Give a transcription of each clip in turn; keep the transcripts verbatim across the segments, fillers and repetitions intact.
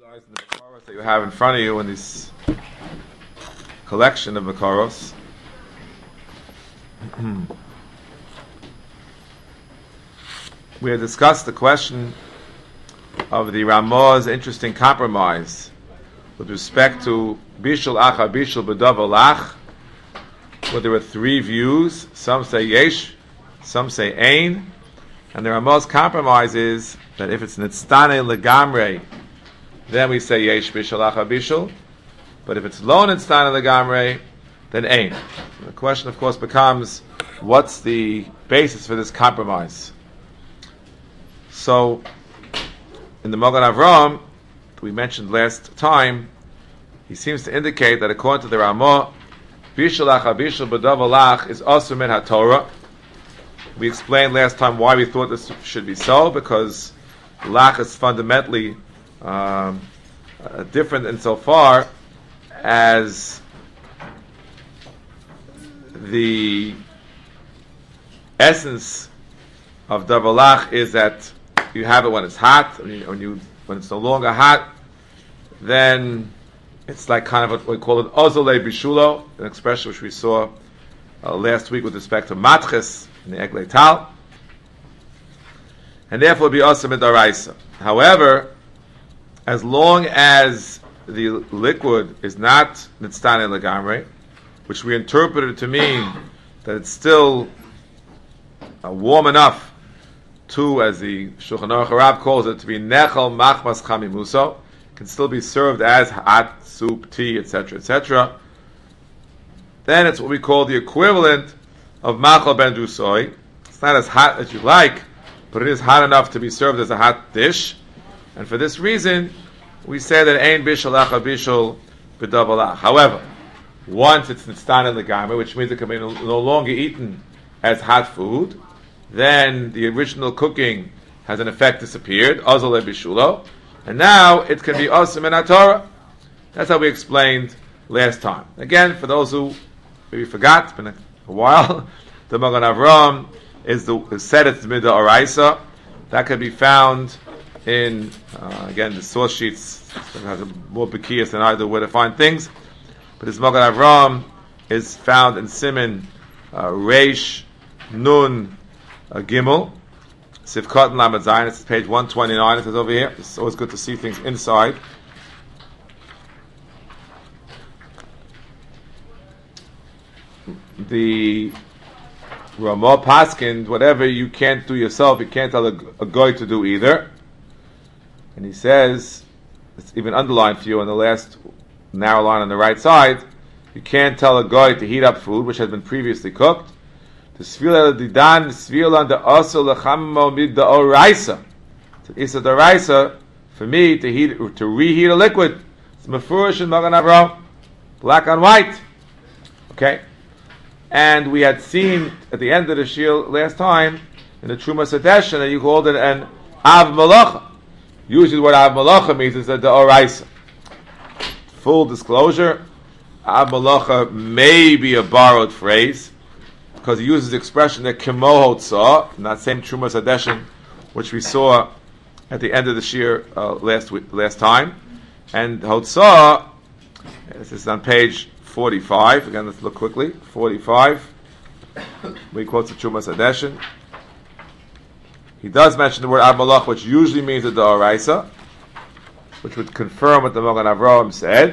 The Makaros that you have in front of you in this collection of Makaros. We had discussed the question of the Ramah's interesting compromise with respect to Bishul Acha Bishul B'Dav Olach, where there were three views. Some say Yesh, some say Ein, and the Ramah's compromise is that if it's Nitztane Legamre, then we say Yesh Bishul Acha Bishul, but if it's Lo Nitztane Legamre, then Ein. The question, of course, becomes, what's the basis for this compromise? So, in the Magen Avraham, we mentioned last time, he seems to indicate that according to the Ramah, Bishul Acha Bishul B'Dav Olach is also min HaTorah. We explained last time why we thought this should be so, because Lach is fundamentally um, uh, different insofar as the essence of Dav Olach is that you have it when it's hot. When you, when, you, when it's no longer hot, then it's like kind of what we call it Ozole Bishulo, an expression which we saw uh, last week with respect to Matches in the Eglei Tal, and therefore it would be also Midaraisa. However, as long as the liquid is not Nitztane Legamre, which we interpreted to mean that it's still uh, warm enough to, as the Shulchan Aruch Harav calls it, to be Nechel Machmas Chamimuso, can still be served as hot soup, tea, et cetera, et cetera. Then it's what we call the equivalent of Machal Ben Dusoi. It's not as hot as you like, but it is hot enough to be served as a hot dish. And for this reason, we say that Ein Bishul Acha Bishul B'Dav Olach. However, once it's Nitztane Legamre, which means it can be no longer eaten as hot food, then the original cooking has in effect disappeared, Ozole Bishulo, and now it can be Osem in HaTorah. That's how we explained last time. Again, for those who maybe forgot, it's been a, a while, the Magen Avraham is the is said it's Midah Oraisa. That can be found in, uh, again, the source sheets. It has a more bekias than I do where to find things. But this Magen Avraham is found in Siman uh, Reish Nun uh, Gimel, Sivkot and Lamed Zayin. It's page one twenty-nine. It says over here. It's always good to see things inside. The Ramah Paskind, whatever you can't do yourself, you can't tell a, a goy to do either. And he says, it's even underlined for you on the last narrow line on the right side, you can't tell a goy to heat up food which has been previously cooked. The svila didan svila the asel lechammo mid the oraisa. So isa the oraisa for me to heat to reheat a liquid. It's mefurish in Magen Avraham, black on white. Okay, and we had seen at the end of the shiur last time in the Trumas Hadeshin that you called it an av malacha. Usually, what av malacha means is that the oraisa. Full disclosure, av malacha may be a borrowed phrase, because he uses the expression that kimo hotzah, in that same Trumas Hadeshin, which we saw at the end of the shiur uh, last week, last time. And hotzah, this is on page forty-five. Again, let's look quickly. forty-five. We quote the Trumas Hadeshin. He does mention the word av malach, which usually means the d'oraisa, which would confirm what the Magen Avraham said.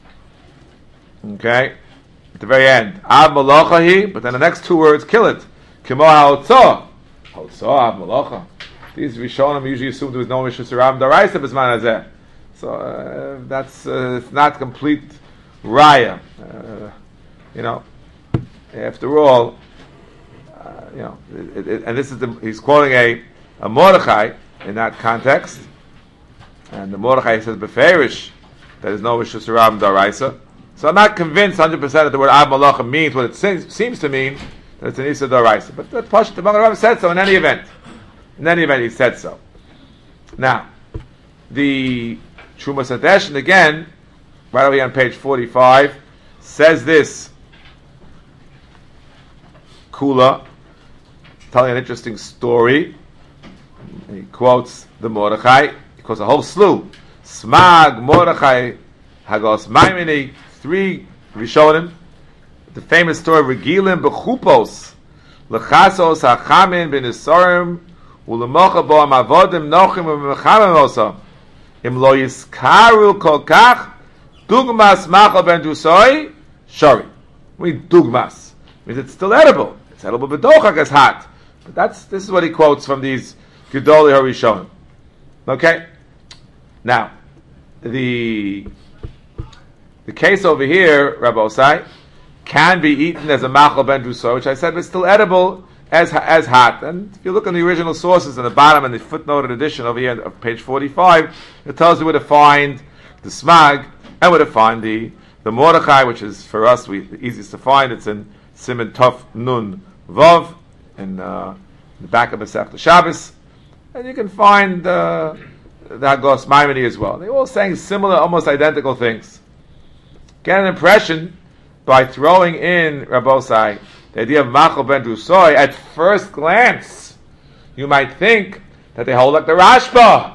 Okay. At the very end, Av Malachahi, but then the next two words kill it. Kimo ha'otzah. Hotzah, Av Malacha. These Rishonim usually assume there was no Mishus Ram Daraisa B'zman Hazeh. So uh, that's uh, it's not complete raya. Uh, you know, after all, uh, you know, it, it, and this is the, he's quoting a, a Mordechai in that context, and the Mordechai says Beferish that there's no Mishus Ram Daraisa. So I'm not convinced one hundred percent that the word Av Malacha means what it seems, seems to mean, that it's an Isa D'Oraisa. But the Pashut, the Magen Avraham said so in any event. In any event, he said so. Now, the Trumas Hadeshin, again, right over here on page forty-five, says this. Kula, telling an interesting story. He quotes the Mordechai, he quotes a whole slew. Smag, Mordechai, Hagos Maimini, three Rishonim. The famous story of Regilim Bechupos, Lechasos HaChamin B'Nisorim, Ulemocha Bo Amavodim Nochim U'Mechamim Osa, Im Lo Yizkaru Kol Kach, Dugmas Machal Ben Dusoi, Shori. We mean Dugmas. Means it's still edible. It's edible b'dochak as hot. But that's, this is what he quotes from these Gedolei HaRishonim. Okay? Now, the the case over here, Rabbi Osai, can be eaten as a machal ben duso, which I said was still edible as as hot. And if you look on the original sources in the bottom and the footnoted edition over here of page forty-five, it tells you where to find the smag and where to find the the Mordechai, which is for us we, the easiest to find. It's in Siman Tov Nun Vav in uh, the back of Masechta Shabbos, and you can find uh, the Hagos Maimoni as well. They're all saying similar, almost identical things. Get an impression by throwing in Rabbosai the idea of Machal ben Dusoy. At first glance, you might think that they hold like the Rashba.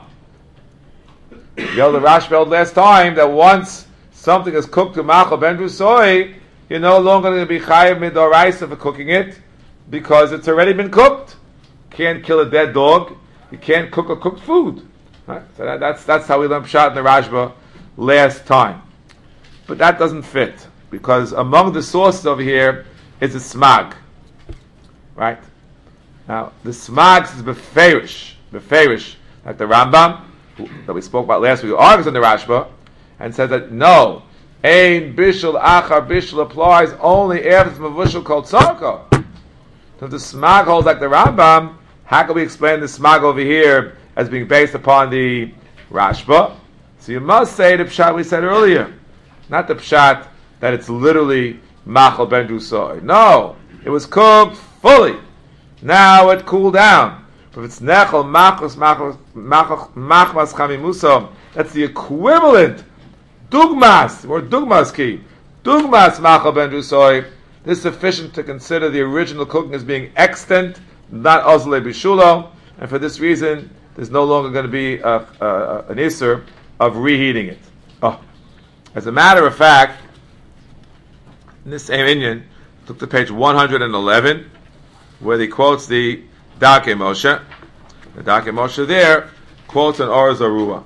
You know, the Rashba held last time that once something is cooked to Machal ben Dusoy, you're no longer going to be Chayav Midoraisa for cooking it because it's already been cooked. You can't kill a dead dog. You can't cook a cooked food. Right? So that, that's that's how we learned Pshat in the Rashba last time. But that doesn't fit, because among the sources over here is a smag. Right? Now, the smag is beferish, beferish, like the Rambam, who, that we spoke about last week, who argues in the Rashba, and says that no, ein bishul achar bishul applies only after it's mavushal called tzarko. So if the smag holds like the Rambam, how can we explain the smag over here as being based upon the Rashba? So you must say the pshat we said earlier. Not the pshat that it's literally machal ben dusoy. No, it was cooked fully. Now it cooled down. But if it's nechel machos machmas chamimuso, that's the equivalent. Dugmas, or dugmas ki. Dugmas machal ben dusoy. This is sufficient to consider the original cooking as being extant, not ozle bishulo. And for this reason, there's no longer going to be a, a, an isser of reheating it. Oh. As a matter of fact, in this same Inyan, look to page one hundred eleven, where he quotes the Darkei Moshe. The Darkei Moshe there quotes an Or Zarua.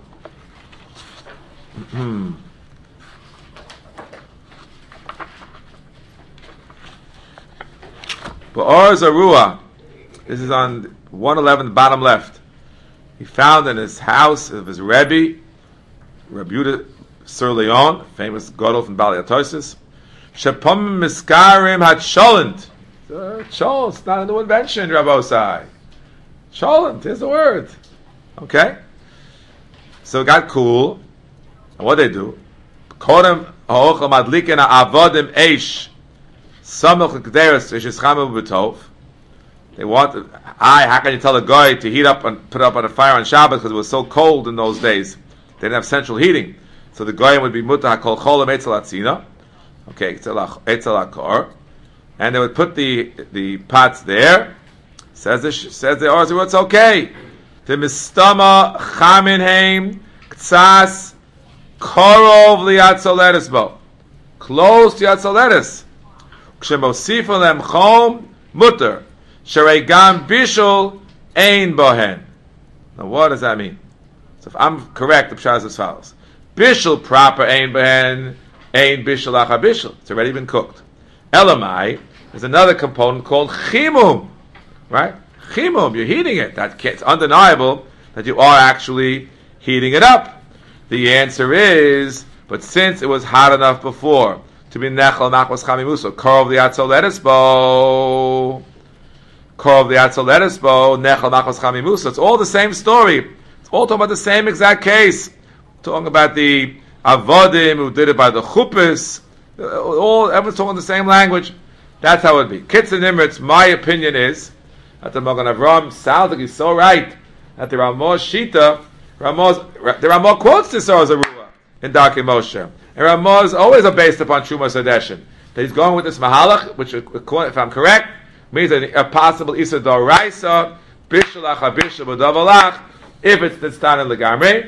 But Or Zarua, this is on one eleven, the bottom left. He found in his house of his Rebbe, Rabbi Yehuda Sir Leon, famous Gadol from Bali Atosis, Shepom Miskarim had Sholent. Sholent, it's not a new invention, Rabbi Osai. Sholent, here's the word. Okay? So it got cool. And what they do? Kodem ha'ochel madliken ha'avodim eish samach k'deres v'shishchamu b'tov. They want, I, how can you tell a guy to heat up and put it up on a fire on Shabbos because it was so cold in those days? They didn't have central heating. So the goyim would be muta hakol cholam etzel atzina, okay, etzel hakor, and they would put the the pots there. Says the says the Or, it's okay. The mistama chamin heim ktsas korov liatzoleres bo, close to yatzoleres. Kshemosif lem chom mutter sharei gam bishul ein bohen. Now what does that mean? So if I'm correct, the pshat is as follows. Bishul proper ein behen, ein bishul achar bishul. It's already been cooked. Elamai, there's another component called chimum. Right? Chimum, you're heating it. That it's undeniable that you are actually heating it up. The answer is, but since it was hot enough before to be nechel machmas chamimuso, korov liatzoleres bo, korov liatzoleres bo, nechel machmas chamimuso. It's all the same story. It's all talking about the same exact case. Talking about the avodim who did it by the chuppahs, all everyone's talking the same language. That's how it would be. Kitzur Nimritz, my opinion is that the Magen Avraham sounds like he's so right that there are more shita, Ramaz, there are more quotes to Or Zarua in Darkei Moshe, and Ramaz always are based upon Truma Sadeshin. That he's going with this mahalach, which, if I'm correct, means that a possible Issa Doraisa, Bishul Acha Bishul B'Davalach, if it's Nitztan and Legamre.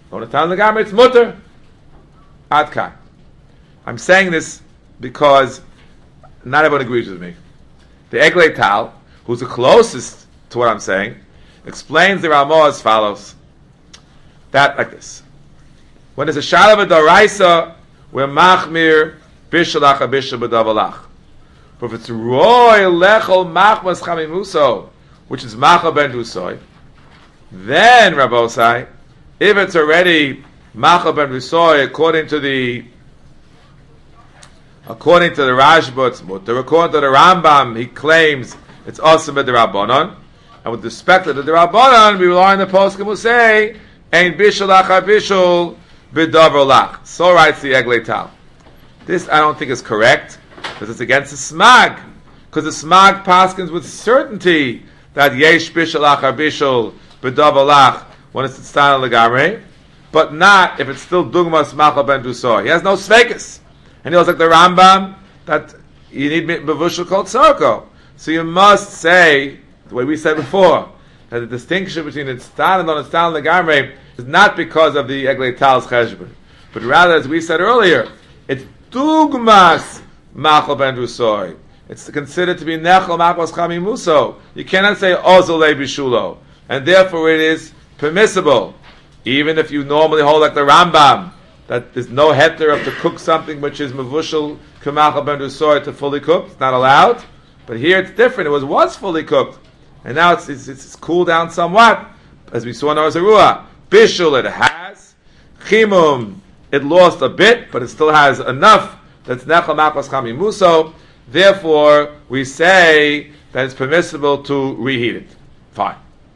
Lo Nitzana Legamrei, it's mutter. Ad kan. I'm saying this because not everyone agrees with me. The Eglei Tal, who's the closest to what I'm saying, explains the Ramah as follows. That like this. When there's a Shalav D'Oraisa, we're Machmir, Bishalach Abishal B'Davalach. But if it's Roy Lechol Machmas Chamimuso, which is Macha Ben Dusoy, then, Rabbosai, if it's already Macha Ben Dusoy, according to the according to the Rashba, it's mutter. According to the Rambam, he claims it's also B'Derabanan. And with respect to the Derabanan, we rely on the poskim who say, Ein Bishalach Abishal B'Davalach. So writes the Eglei Tal. This I don't think is correct, because it's against the Smag. Because the Smag paskins with certainty that Yesh Bishalach Abishal B'Davalach when it's Tzana Legamrei, but not if it's still Dugmas Macha Ben Dusoy. He has no Svekis. And he was like the Rambam that you need Bevushal Kol Tzarko. So you must say, the way we said before, that the distinction between the Tzana and the Tzana Legamrei is not because of the Eglei Tal's Cheshbon, but rather, as we said earlier, it's Dugmas Macha Ben Dusoy. It's considered to be Nechel Machos Chamimuso. You cannot say Ozolei Bishulo. And therefore it is permissible, even if you normally hold like the Rambam, that there's no heter of to cook something which is Mevushal K'machal Ben Dusoy to fully cooked. It's not allowed. But here it's different. It was was fully cooked. And now it's it's, it's cooled down somewhat. As we saw in our Zarua. Bishul it has. Chimum, it lost a bit, but it still has enough that's Nechel Machos Chamimuso. Therefore, we say that it's permissible to reheat it. Fine.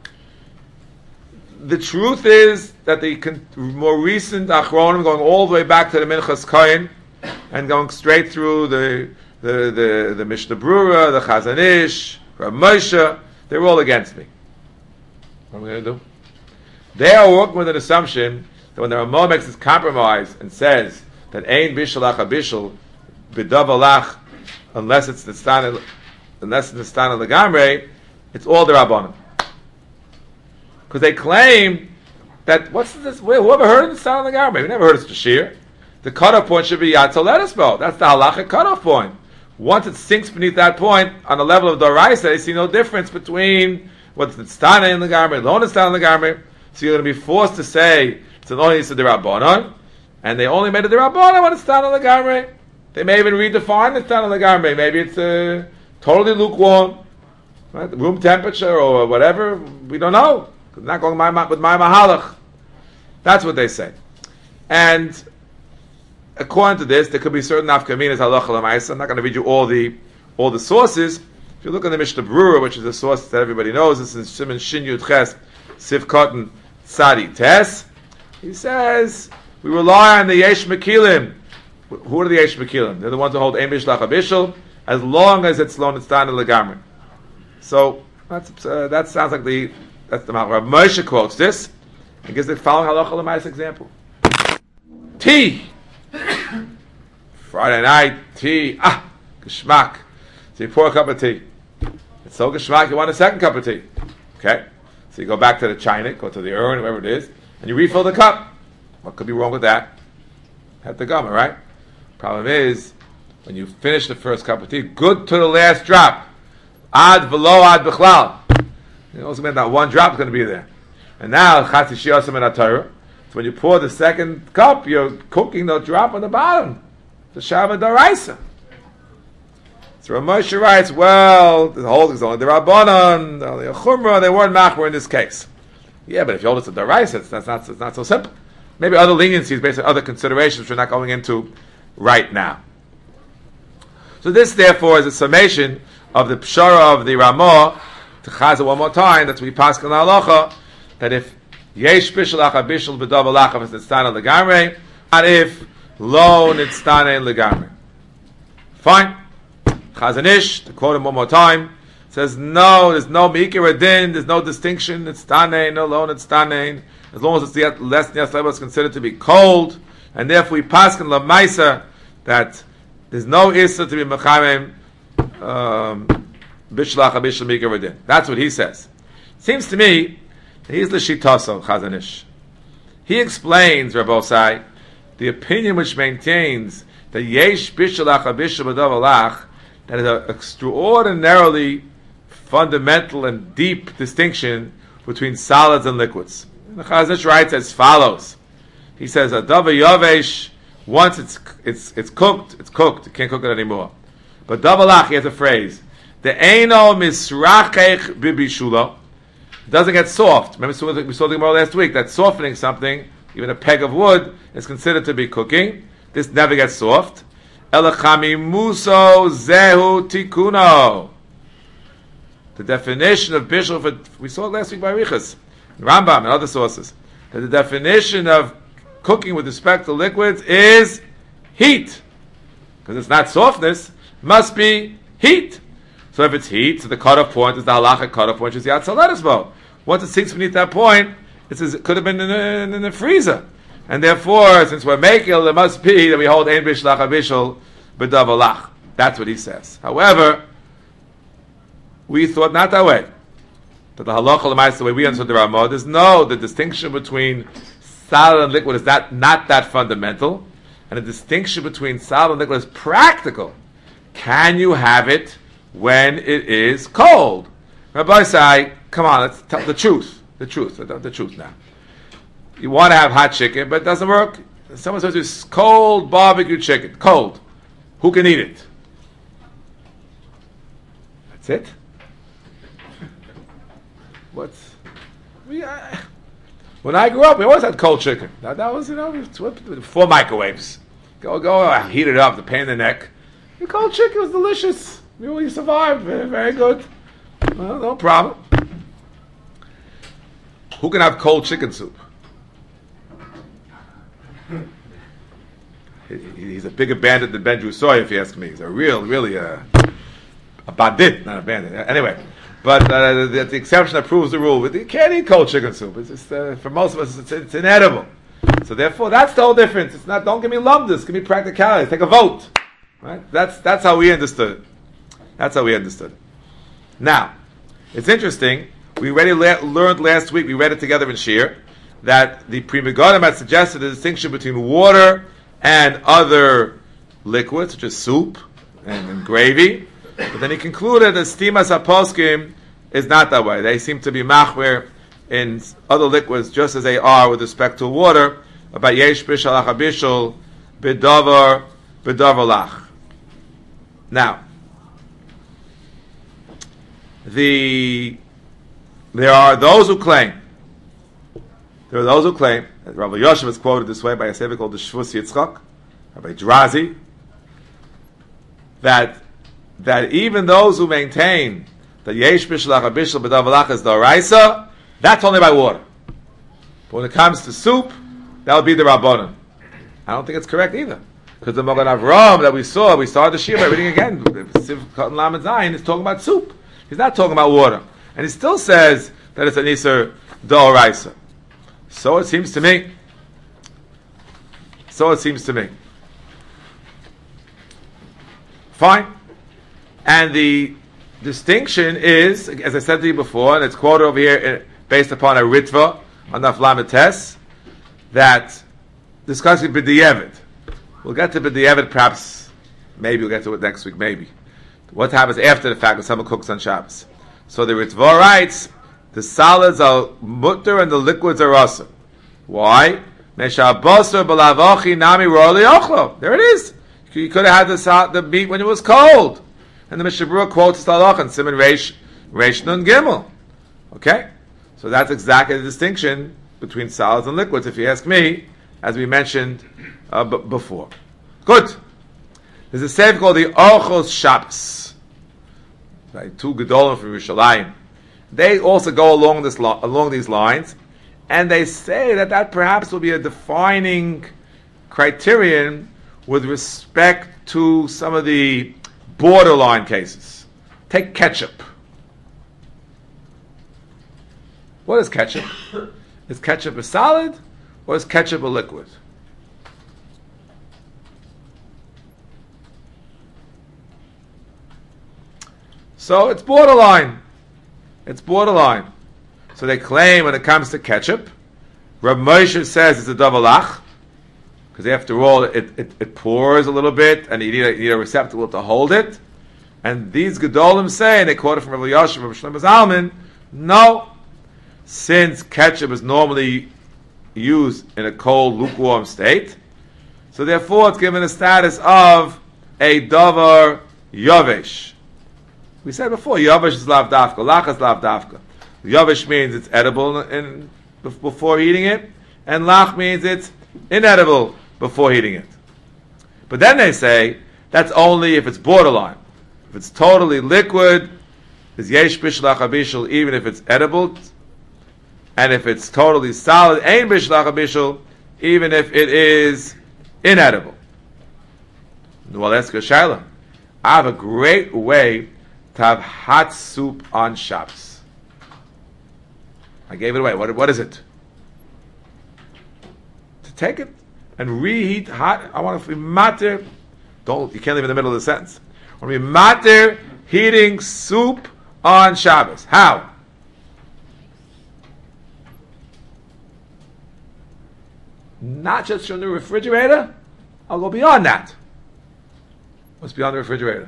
The truth is that the con- more recent Achronim, going all the way back to the Minchas Kohen, and going straight through the the the, the Mishnah Brura, the Chazon Ish, Rav Moshe, they're all against me. What am I going to do? They are working with an assumption that when the Ramah makes this compromise and says that Ein Bishalach Abishal B'Davalach, unless it's the Stana, unless it's the Stana Legamrei, it's all the Rabbanim. Because they claim that, what's this, whoever heard of the Stana Legamrei? We never heard of such a shir. The cutoff point should be Yatzal Letisbo. That's the halachic cutoff point. Once it sinks beneath that point, on the level of Doraisa, they see no difference between what's the Stana in Legamrei, the only Stana Legamrei. So you're going to be forced to say it's an only Yisra D'Rabbanan, and they only made a D'Rabbanan when it's Stana Legamrei. They may even redefine the Stana Legamrei. Maybe it's uh, totally lukewarm, right? Room temperature or whatever. We don't know. It's not going with my mahalach. That's what they say. And according to this, there could be certain nafkaminas halacha l'maisa. I'm not going to read you all the all the sources. If you look in the Mishnah Brura, which is a source that everybody knows, this is Shimon Shin Yud Ches Sif Cotton Tzadi Tes. He says we rely on the Yesh Mekilim. Who are the Yesh Mekilim? They're the ones who hold Ein Bishlach Abishal, as long as it's Lo Nitzana Legamrei. So that's, uh, that sounds like the that's the Rav Moshe quotes this and gives the following halacha l'maisa example. Tea. Friday night, tea. Ah, geschmack. So you pour a cup of tea. It's so geschmack, you want a second cup of tea. Okay? So you go back to the china, go to the urn, whatever it is, and you refill the cup. What could be wrong with that? Have the gummer, right? Problem is, when you finish the first cup of tea, good to the last drop. Ad velo ad bichlal. It also meant that one drop is going to be there. And now, chatzi shiyasam in Torah. So when you pour the second cup, you're cooking the drop on the bottom. The Shabbat D'Oraisa. So Rav Moshe writes, well, the whole thing is only the Rabbanon, only a Chumrah, they weren't machmer in this case. Yeah, but if you hold it to D'Oraisa, that's not, it's not so simple. Maybe other leniencies, based on other considerations, which we're not going into right now. So this, therefore, is a summation of the Pshara of the Ramah, to Chazah one more time, that we pass on halacha, that if Yesh Bishalach Abishal B'Davalach if it's Nitzana Legamrei, and if Lo Nitzana Legamrei. Fine. Chazon Ish, to quote him one more time, says no, there's no Mikir Adin, there's no distinction, Nitzana, no Lo Nitzana, as long as it's the less than level is considered to be cold, and therefore we pass on Lamaisa that there's no Issa to be Mechamim um Bishlach Abishal Mikir Adin. That's what he says. Seems to me, he's the Shitaso, Chazon Ish. He explains, Rabbosai, the opinion which maintains that yesh bishalach abishal b'davalach, that is an extraordinarily fundamental and deep distinction between solids and liquids. The Chazon Ish writes as follows. He says, "Adava yavesh, once it's it's it's cooked, it's cooked. You can't cook it anymore." But davalach, he has a phrase: "The eino misrachech bibishula." It doesn't get soft. Remember, we saw the, we saw the Gemara last week that softening something, even a peg of wood, is considered to be cooking. This never gets soft. Elachami muso zehu tikuno. The definition of bishul, for, we saw it last week by Riches, Rambam, and other sources, that the definition of cooking with respect to liquids is heat. Because it's not softness, it must be heat. So if it's heat, so the cutoff point is the halachic cutoff point, which is the Atzaladismo. Once it sinks beneath that point, it, says it could have been in the, in the freezer. And therefore, since we're making it, it must be that we hold ein bishlach abishul b'davalach. That's what he says. However, we thought not that way. That the halacha l'maisa, the way we understood the Ramah, is no, the distinction between solid and liquid is not, not that fundamental. And the distinction between solid and liquid is practical. Can you have it when it is cold? Rabbi say, come on, let's tell the truth. The truth, the, the truth now. You want to have hot chicken, but it doesn't work. Someone says it's cold barbecue chicken. Cold. Who can eat it? That's it? What's... We, uh, when I grew up, we always had cold chicken. That, that was, you know, before microwaves. Go, go, uh, heat it up, the pain in the neck. The cold chicken was delicious. We really survived. Very, very good. Well, no problem. Who can have cold chicken soup? He's a bigger bandit than Ben Drusoy, if you ask me. He's a real, really uh, a bandit, not a bandit. Anyway, but uh, the, the exception that proves the rule. You can't eat cold chicken soup. It's just, uh, for most of us, it's, it's inedible. So therefore, that's the whole difference. It's not. Don't give me lumdus. Give me practicality. Take a vote. Right? That's that's how we understood it. That's how we understood it. Now, it's interesting. We already la- learned last week. We read it together in Shir that the Pri Megadim had suggested the distinction between water and other liquids, such as soup and, and gravy. But then he concluded that Stimas HaPoskim is not that way. They seem to be machmer in other liquids just as they are with respect to water. About yesh bishal achabishal bedavar bedavar lach. Now, the there are those who claim. There are those who claim, Rabbi Yoshev is quoted this way by a sefer called the Shvus Yitzchak, Rabbi Drazi, that that even those who maintain that Yesh Bishlach Abishal B'davalach is the Oraisa, that's only by water. But when it comes to soup, that would be the Rabbanon. I don't think it's correct either. Because the Magen Avraham that we saw, we started the Shir by reading again, Siv Katan Lamed Zayin is talking about soup. He's not talking about water. And he still says that it's an Isser D'Oraisa. So it seems to me. So it seems to me. Fine. And the distinction is, as I said to you before, and it's quoted over here based upon a Ritva on the Flametes, that discussing B'di'evet. We'll get to B'di'evet perhaps, maybe we'll get to it next week, maybe. What happens after the fact when someone cooks on Shabbos? So the Ritva writes, the solids are mutter and the liquids are rasa. Why? There it is. You could have had the, the meat when it was cold. And the Mishnah Berurah quotes Talach and Simon Reish, Reish Nun Gimel. Okay? So that's exactly the distinction between solids and liquids, if you ask me, as we mentioned uh, b- before. Good. There's a sefer called the Orchos Shabbos. Right? Two Gedolim from Yerushalayim. They also go along this lo- along these lines, and they say that that perhaps will be a defining criterion with respect to some of the borderline cases. Take ketchup. What is ketchup? Is ketchup a solid, or is ketchup a liquid? So it's borderline. It's borderline. So they claim when it comes to ketchup Rav Moshe says it's a davalach, because after all, it, it, it pours a little bit, and you need a, you need a receptacle to hold it. And these Gedolim say, and they quote it from Rav Yosef, Rav Shlomo Zalman, no, since ketchup is normally used in a cold, lukewarm state, so therefore it's given a status of a davar yavish. We said before, yavish is lav dafka, lach is lav dafka. Yavish means it's edible in, in, before eating it, and lach means it's inedible before eating it. But then they say, that's only if it's borderline. If it's totally liquid, is yesh bishlach abishul, even if it's edible, and if it's totally solid, ain bishlach abishul, even if it is inedible. Well, let's go, Shaila. I have a great way to have hot soup on Shabbos. I gave it away. What, what is it? To take it and reheat hot. I want to be matter. Don't, you can't leave in the middle of the sentence. I want to be matter heating soup on Shabbos. How? Not just from the refrigerator. I'll go beyond that. What's beyond the refrigerator?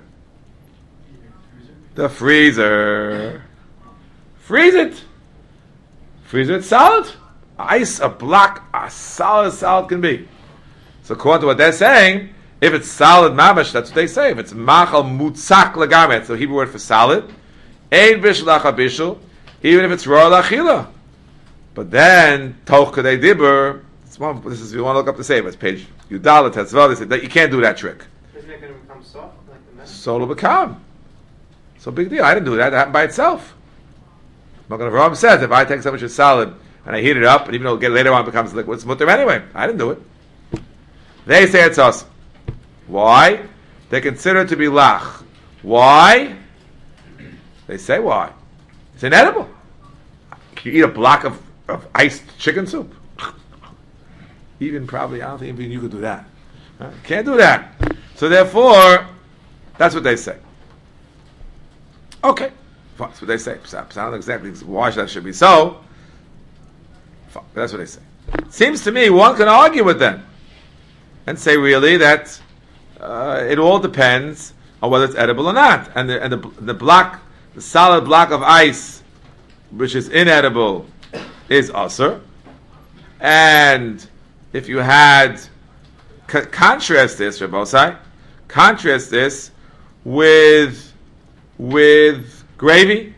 The freezer. Freeze it. Freeze it solid. Ice a block as solid as solid can be. So according to what they're saying, if it's solid mamash, that's what they say. If it's machal mutzak lagamet, it's the Hebrew word for solid. Ein bishlach abishul, even if it's royal achila. But then toch kadei dibur. This is if you want to look up the same. It's page Yudalit Tetzvah. They said that you can't do that trick. Isn't it going to become soft like the metal? So it'll become. So big deal. I didn't do that. That happened by itself. Magen Avraham says if I take something which is solid and I heat it up, and even though it later on becomes liquid, it's mutter anyway. I didn't do it. They say it's awesome. Why? They consider it to be lach. Why? They say why? It's inedible. Can you eat a block of, of iced chicken soup? Even probably, I don't think even you could do that. Huh? Can't do that. So therefore, that's what they say. Okay. Fine. That's what they say. I don't know exactly why that should be so. Fine. But that's what they say. Seems to me one can argue with them and say really that uh, it all depends on whether it's edible or not. And the, and the, the block, the solid block of ice, which is inedible, is usher. And if you had c- contrast this, Rabbosai, contrast this with with gravy.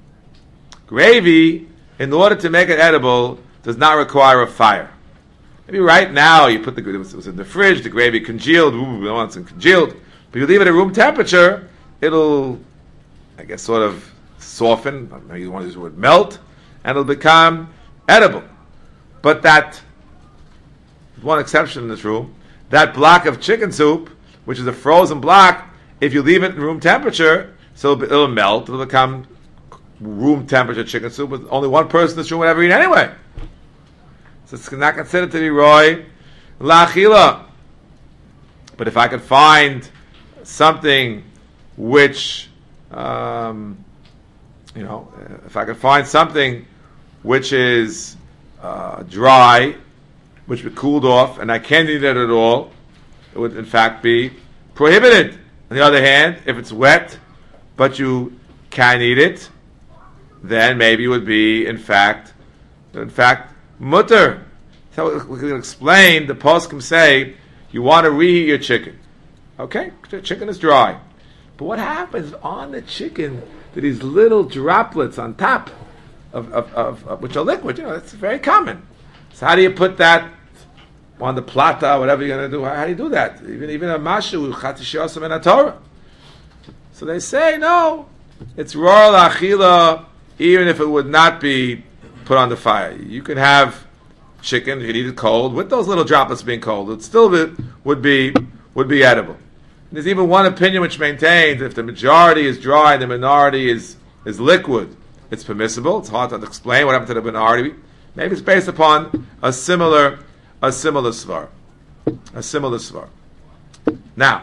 Gravy, in order to make it edible, does not require a fire. Maybe right now you put the it was, it was in the fridge, the gravy congealed. Ooh, we don't want it congealed, but you leave it at room temperature, it'll, I guess, sort of soften. Maybe you want to use the word melt, and it'll become edible. But that, with one exception in this room, that block of chicken soup, which is a frozen block, if you leave it in room temperature, so it'll, it'll melt, it'll become room temperature chicken soup, with only one person in this room would ever eat anyway. So it's not considered to be roy lachila. But if I could find something which, um, you know, if I could find something which is uh, dry, which be cooled off, and I can't eat it at all, it would in fact be prohibited. On the other hand, if it's wet, but you can eat it, then maybe it would be in fact, in fact, mutter. So we can explain, the poskim say, you want to reheat your chicken. Okay, the chicken is dry. But what happens on the chicken to these little droplets on top of, of, of, of which are liquid? You know, that's very common. So how do you put that on the plata, whatever you're going to do? How, how do you do that? Even even a mashu, chatishiyosam and a Torah. So they say, no, it's royal achila, even if it would not be put on the fire. You can have chicken, you can eat it cold, with those little droplets being cold. It still be, would be would be edible. And there's even one opinion which maintains if the majority is dry and the minority is, is liquid, it's permissible. It's hard to explain what happened to the minority. Maybe it's based upon a similar a similar svar. A similar svar. Now,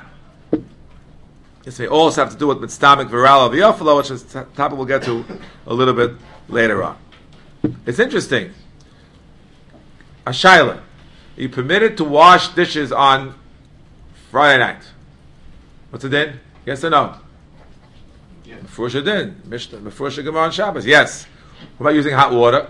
this may also have to do with mitztamik viral v'yofalo, which is a topic we'll get to a little bit later on. It's interesting. a shaila. You permitted to wash dishes on Friday night. What's it then? Yes or no? Yes. Before din. Before Gemara on Shabbos. Yes. What about using hot water?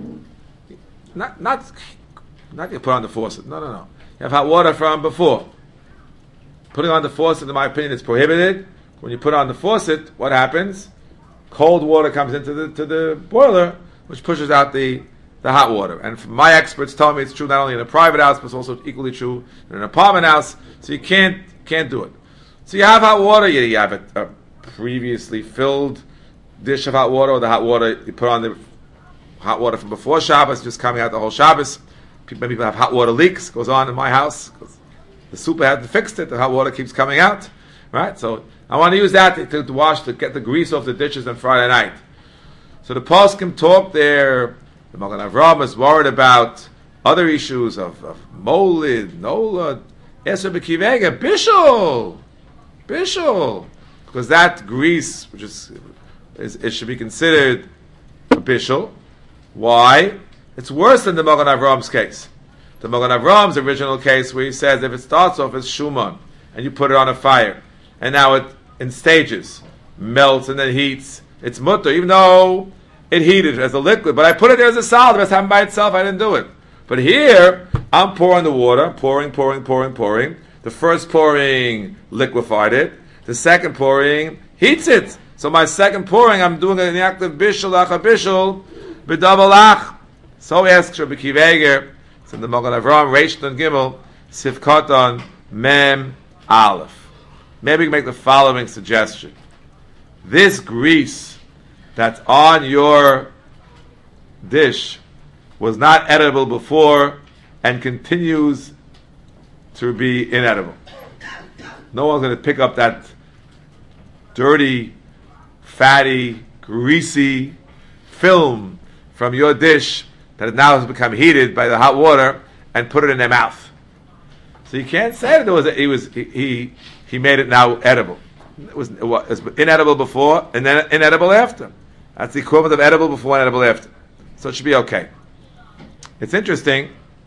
Not, not, not you put on the faucet. No, no, no. You have hot water from before. Putting on the faucet, in my opinion, is prohibited. When you put on the faucet, what happens? Cold water comes into the to the boiler, which pushes out the, the hot water. And my experts tell me it's true not only in a private house, but it's also equally true in an apartment house. So you can't can't do it. So you have hot water. You, you have a, a previously filled dish of hot water, or the hot water you put on the hot water from before Shabbos, just coming out the whole Shabbos. People, people have hot water leaks. Goes on in my house. The super hasn't fixed it. The hot water keeps coming out. Right? So I want to use that to, to, to wash, to get the grease off the dishes on Friday night. So the poskim talk there. The Magen Avraham is worried about other issues of, of molid, nolad, eser b'kivega, bishul, bishul, because that grease, which is, is it should be considered a bishul. Why? It's worse than the Magen Avraham's case. The Magen Avraham's original case, where he says if it starts off as shuman and you put it on a fire, and now it in stages melts and then heats, it's mutter, even though it heated as a liquid. But I put it there as a solid. If it's happened by itself, I didn't do it. But here, I'm pouring the water, pouring, pouring, pouring, pouring. The first pouring liquefied it. The second pouring heats it. So my second pouring, I'm doing an act of bishul, acha bishul, b'davalach. So asks Rabbi Akiva Eiger, it's in the Magen Avraham, Reish Nun Gimel, Sifkaton, Mem, Aleph. Maybe we can make the following suggestion. This grease that's on your dish was not edible before and continues to be inedible. No one's going to pick up that dirty, fatty, greasy film from your dish that now has become heated by the hot water and put it in their mouth. So you can't say that there was a, he was he, he he made it now edible. It was, it was inedible before and then inedible after. That's the equivalent of edible before and edible after. So it should be okay. It's interesting.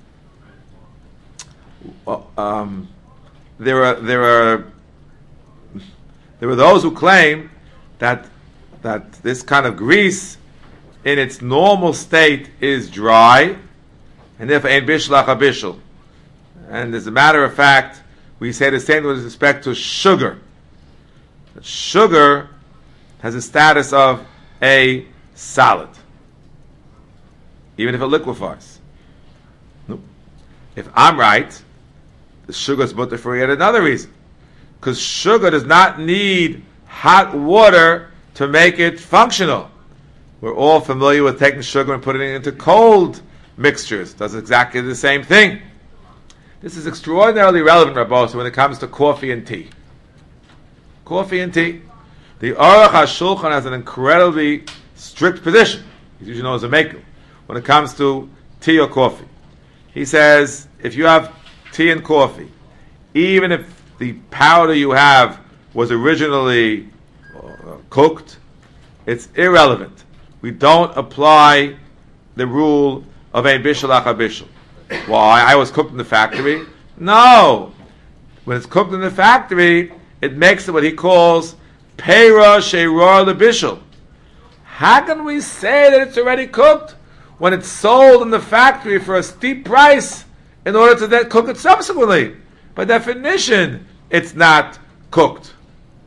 Um, there are there are there are those who claim that that this kind of grease in its normal state is dry, and therefore ain't bishul acha bishul. And as a matter of fact, we say the same with respect to sugar. That sugar has a status of a solid, even if it liquefies. Nope. If I'm right, the sugar is mutter for yet another reason. Because sugar does not need hot water to make it functional. We're all familiar with taking sugar and putting it into cold mixtures. It does exactly the same thing. This is extraordinarily relevant, Rabbi, when it comes to coffee and tea. Coffee and tea. The Aruch HaShulchan has an incredibly strict position. He's usually known as a maker when it comes to tea or coffee. He says, if you have tea and coffee, even if the powder you have was originally uh, cooked, it's irrelevant. We don't apply the rule of ein bishul acha bishul. Why? I was cooked in the factory? No. When it's cooked in the factory, it makes it what he calls peira sheiror lebishul. How can we say that it's already cooked when it's sold in the factory for a steep price in order to then cook it subsequently? By definition, it's not cooked.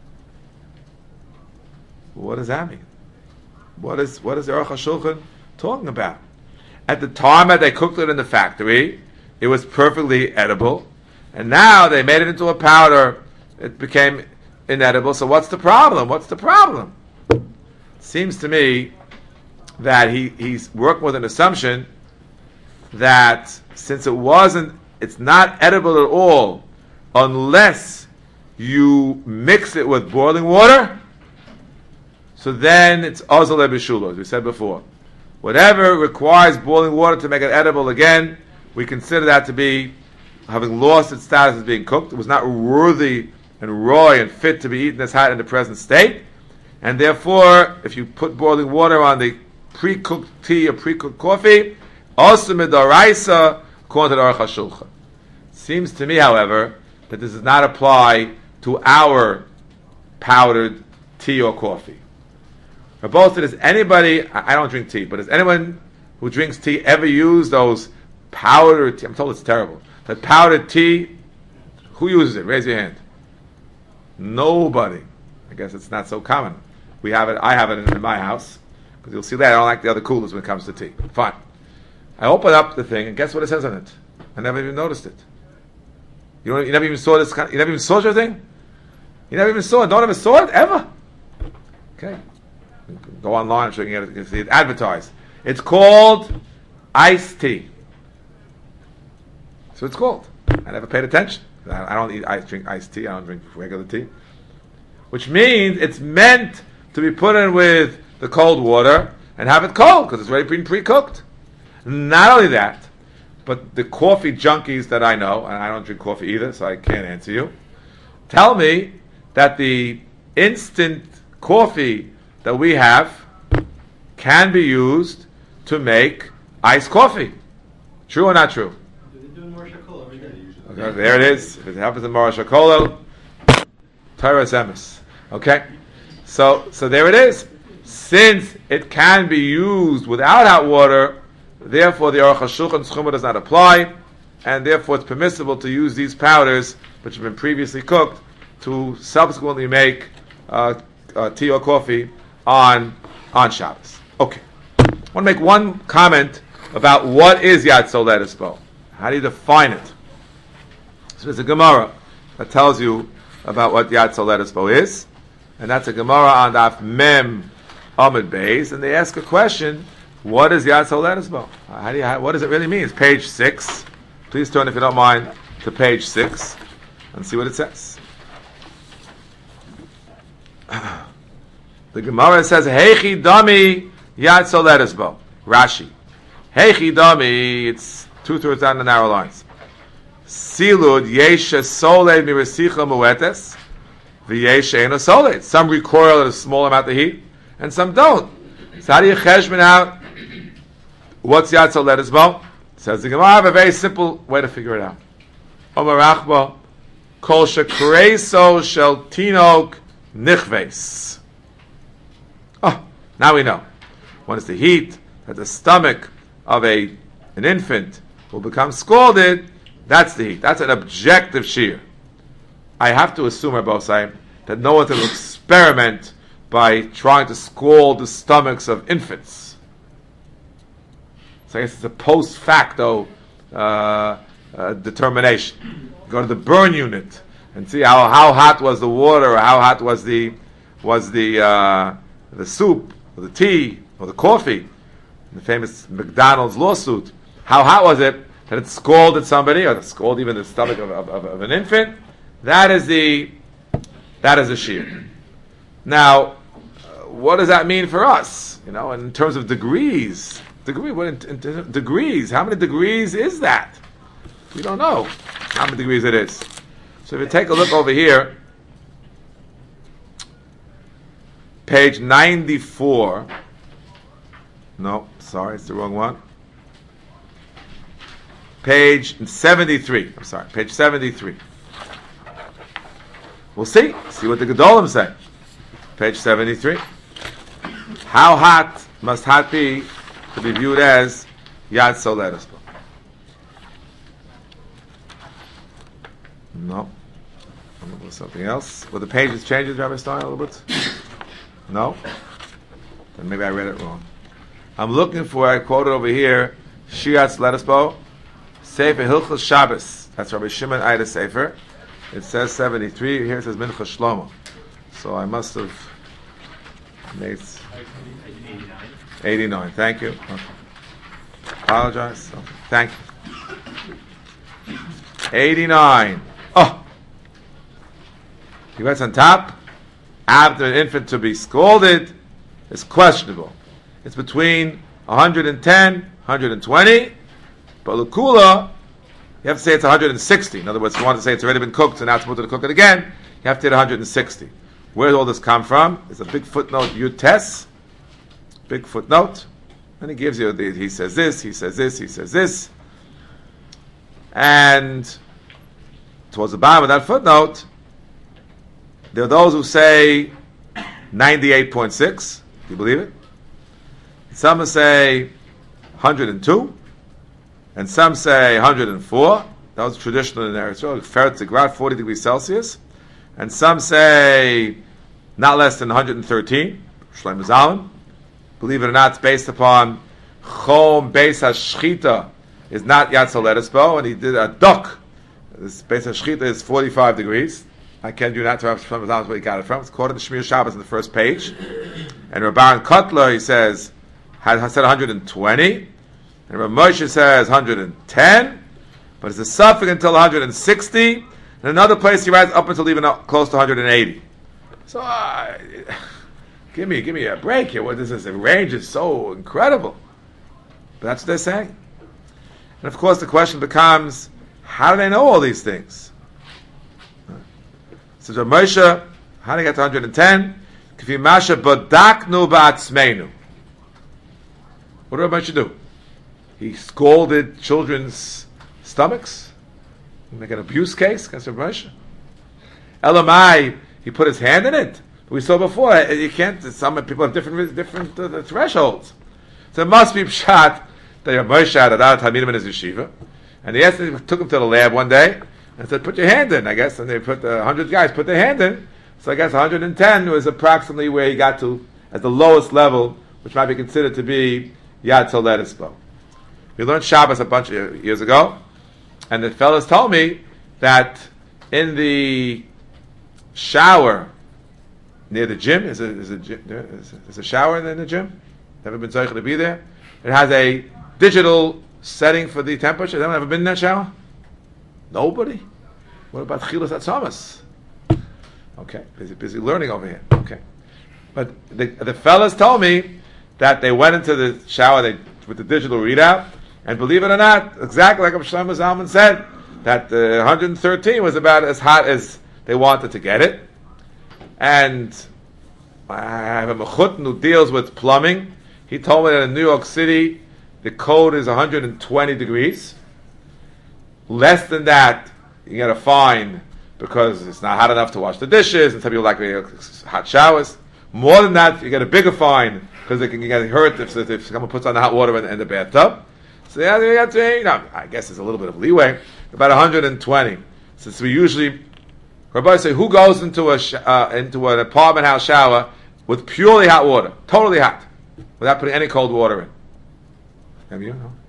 What does that mean? What is what is the Aruch HaShulchan talking about? At the time that they cooked it in the factory, it was perfectly edible, and now they made it into a powder. It became inedible. So what's the problem? What's the problem? It seems to me that he, he's working with an assumption that since it wasn't, it's not edible at all unless you mix it with boiling water, so then it's ozal ebishul, as we said before. Whatever requires boiling water to make it edible again, we consider that to be having lost its status as being cooked. It was not worthy and raw and fit to be eaten as hot in the present state. And therefore, if you put boiling water on the pre-cooked tea or pre-cooked coffee, also midaraisa, according to the Aruch HaShulchan. Seems to me, however, that this does not apply to our powdered tea or coffee. For both of this, anybody, I don't drink tea, but has anyone who drinks tea ever used those powdered tea? I'm told it's terrible. That powdered tea, who uses it? Raise your hand. Nobody. I guess it's not so common. We have it, I have it in, in my house. Because you'll see that I don't like the other coolers when it comes to tea. Fine. I open up the thing, and guess what it says on it? I never even noticed it. You, don't, you never even saw this kind, you never even saw your thing? You never even saw it? Don't ever saw it? Ever? Okay. Go online, I'm sure you can, get it, you can see it advertised. It's called iced tea. So it's called. I never paid attention. I, I don't eat, I drink iced tea, I don't drink regular tea. Which means it's meant to be put in with the cold water and have it cold, because it's already been pre-cooked. Not only that, but the coffee junkies that I know, and I don't drink coffee either, so I can't answer you, tell me that the instant coffee that we have can be used to make iced coffee. True or not true? Do they do in Mor Shakol over here? Okay, there it is. If it happens in Mor Shakol, Torah Emes. Okay? So, so there it is. Since it can be used without hot water, therefore the Aruch HaShulchan Schuma does not apply, and therefore it's permissible to use these powders, which have been previously cooked, to subsequently make uh, uh, tea or coffee on on Shabbos. Okay. I want to make one comment about what is Yad Soleh Espo. How do you define it? So there's a Gemara that tells you about what Yad Soleh Espo is, and that's a Gemara on Daf Mem Amud Beis, and they ask a question: what is Yad Soleh Espo? How do you? How, what does it really mean? It's page six. Please turn, if you don't mind, to page six and see what it says. The Gemara says, Heichi Dami Yad Soleh Espo. Rashi. Heichi Dami, it's two thirds down the narrow lines. Silud Yesha Soleh Mirasicha Muetes, V'Yesha Eno Soleh. Some recoil at a small amount of heat, and some don't. So how do you cheshbon out what's Yad Soleh Espo? Says the Gemara, I have a very simple way to figure it out. Omar Rachba, Kol Shekreiso Shel Tinok Nichves. Oh, now we know. When it's the heat that the stomach of a an infant will become scalded, that's the heat. That's an objective shear. I have to assume, Rabosai, that no one will experiment by trying to scald the stomachs of infants. So I guess it's a post facto uh, uh, determination. Go to the burn unit and see how, how hot was the water, or how hot was the was the uh, the soup, or the tea, or the coffee. The famous McDonald's lawsuit. How hot was it that it scalded somebody, or scalded even the stomach of, of, of, of an infant? That is the that is the shear. Now, uh, what does that mean for us? You know, in terms of degrees. Degree, what in, in, in degrees? How many degrees is that? We don't know how many degrees it is. So if you take a look over here, page ninety-four. No, sorry, it's the wrong one. Page seventy-three. I'm sorry, page seventy-three. We'll see. See what the Gedolim say. Page seventy-three. How hot must hot be to be viewed as Yad Soleh Espo? No. I'm going to do something else. Will the pages change, Rabbi Stein, a little bit? No? Then maybe I read it wrong. I'm looking for, I quoted over here, Yad Soleh Espo, Sefer Hilchos Shabbos. That's Rabbi Shimon Ida Sefer. It says seventy-three. Here it says Mincha Shlomo. So I must have made eighty-nine. Thank you. Okay. Apologize. Okay. Thank you. eighty-nine. Oh! He writes on top, after an infant to be scalded is questionable. It's between one hundred ten, one hundred twenty, but Lukula, you have to say it's one hundred sixty. In other words, if you want to say it's already been cooked, so now it's put to cook it again, you have to hit one hundred sixty. Where does all this come from? It's a big footnote, Yud Tes, big footnote, and he gives you, the, he says this, he says this, he says this. And towards the bottom of that footnote, there are those who say ninety-eight point six. Do you believe it? Some say one hundred two, and some say one hundred four. That was traditional in there. It's really forty degrees Celsius. And some say not less than one hundred thirteen. Shlomo Zalman. Believe it or not, it's based upon Chom Beis HaShchita is not Yatzel Letisbo, and he did a duck. This Beis HaShchita is forty-five degrees. I can't do that to have Shlomo Zalman where he got it from. It's quoted in Shmir Shabbos in the first page. And Rabban Kotler, he says, had said one hundred twenty. And Rav Moshe says one hundred ten. But it's a suffix until one hundred sixty. And another place he writes up until even close to one hundred eighty. So, uh, give me, give me a break here. What is this? The range is so incredible. But that's what they're saying. And of course, the question becomes, how do they know all these things? So, Rav Moshe, how do you get to one hundred ten? K'fi masha badaknu ba'atzmeinu. What did Rav Moshe do? He scalded children's stomachs? Make an abuse case against Rav Moshe? Elamai, he put his hand in it. We saw before, you can't, some people have different different uh, thresholds. So it must be pshat that Rav Moshe had a lot of Talmidim in his yeshiva, and he asked him, took him to the lab one day, and said, put your hand in, I guess, and they put, uh, one hundred guys put their hand in, so I guess one hundred ten was approximately where he got to, at the lowest level, which might be considered to be Yad Tzol Letisbo. We learned Shabbos a bunch of years ago, and the fellows told me that in the shower near the gym, is a, is a, is a, is a shower in the gym? Never been zeicha to be there? It has a digital setting for the temperature. Anyone ever been in that shower? Nobody? What about Chilas Atzamas? Okay, busy, busy learning over here. Okay. But the, the fellas told me that they went into the shower they, with the digital readout, and believe it or not, exactly like Shlomo Zalman said, that uh, one hundred thirteen was about as hot as they wanted to get it. And I have a mechutin who deals with plumbing. He told me that in New York City, the code is one hundred twenty degrees. Less than that, you get a fine because it's not hot enough to wash the dishes, and some people like hot showers. More than that, you get a bigger fine because they can get hurt if, if someone puts on the hot water in, in the bathtub. So yeah, you have to, you know, I guess there's a little bit of leeway. About one hundred twenty. Since we usually, Rabbi say, who goes into a sh- uh, into an apartment house shower with purely hot water, totally hot, without putting any cold water in? Have you? No.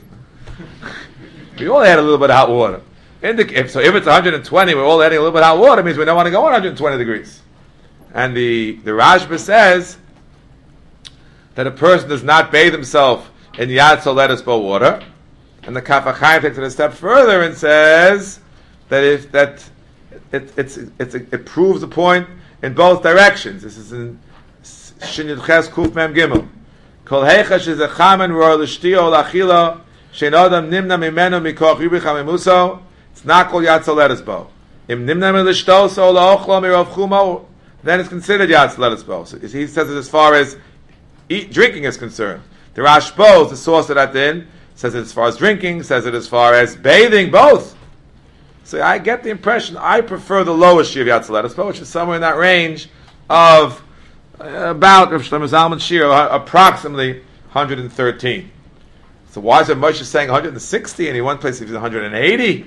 We all add a little bit of hot water. In the, if, so if it's one hundred twenty, we're all adding a little bit of hot water. It means we don't want to go one hundred twenty degrees. And the the Rashba says that a person does not bathe himself in Yad Tzol Letisbo water, and the Kaf HaChaim takes it a step further and says that if that it it's, it's it proves the point in both directions. This is in Shin Yud Ches Kuf Mem Gimel. Kol heichash is a chamen roar l'shtio l'achila shein adam nimna mimeno mikoch ribi chamemuso. It's not called Yad Tzol Letisbo. Im nimna mi l'shto so la'ochlo mirov chumo, then it's considered Yad Tzol Letisbo. So he says it as far as eat, drinking is concerned. The Rashbo, the source of that din, says it as far as drinking, says it as far as bathing, both. So I get the impression, I prefer the lowest Shir of Yad Tzol Letisbo, which is somewhere in that range of uh, about Rav Shlomo Zalman Shir, approximately one hundred thirteen. So why is it Moshe saying one hundred sixty and in one place he's one hundred eighty?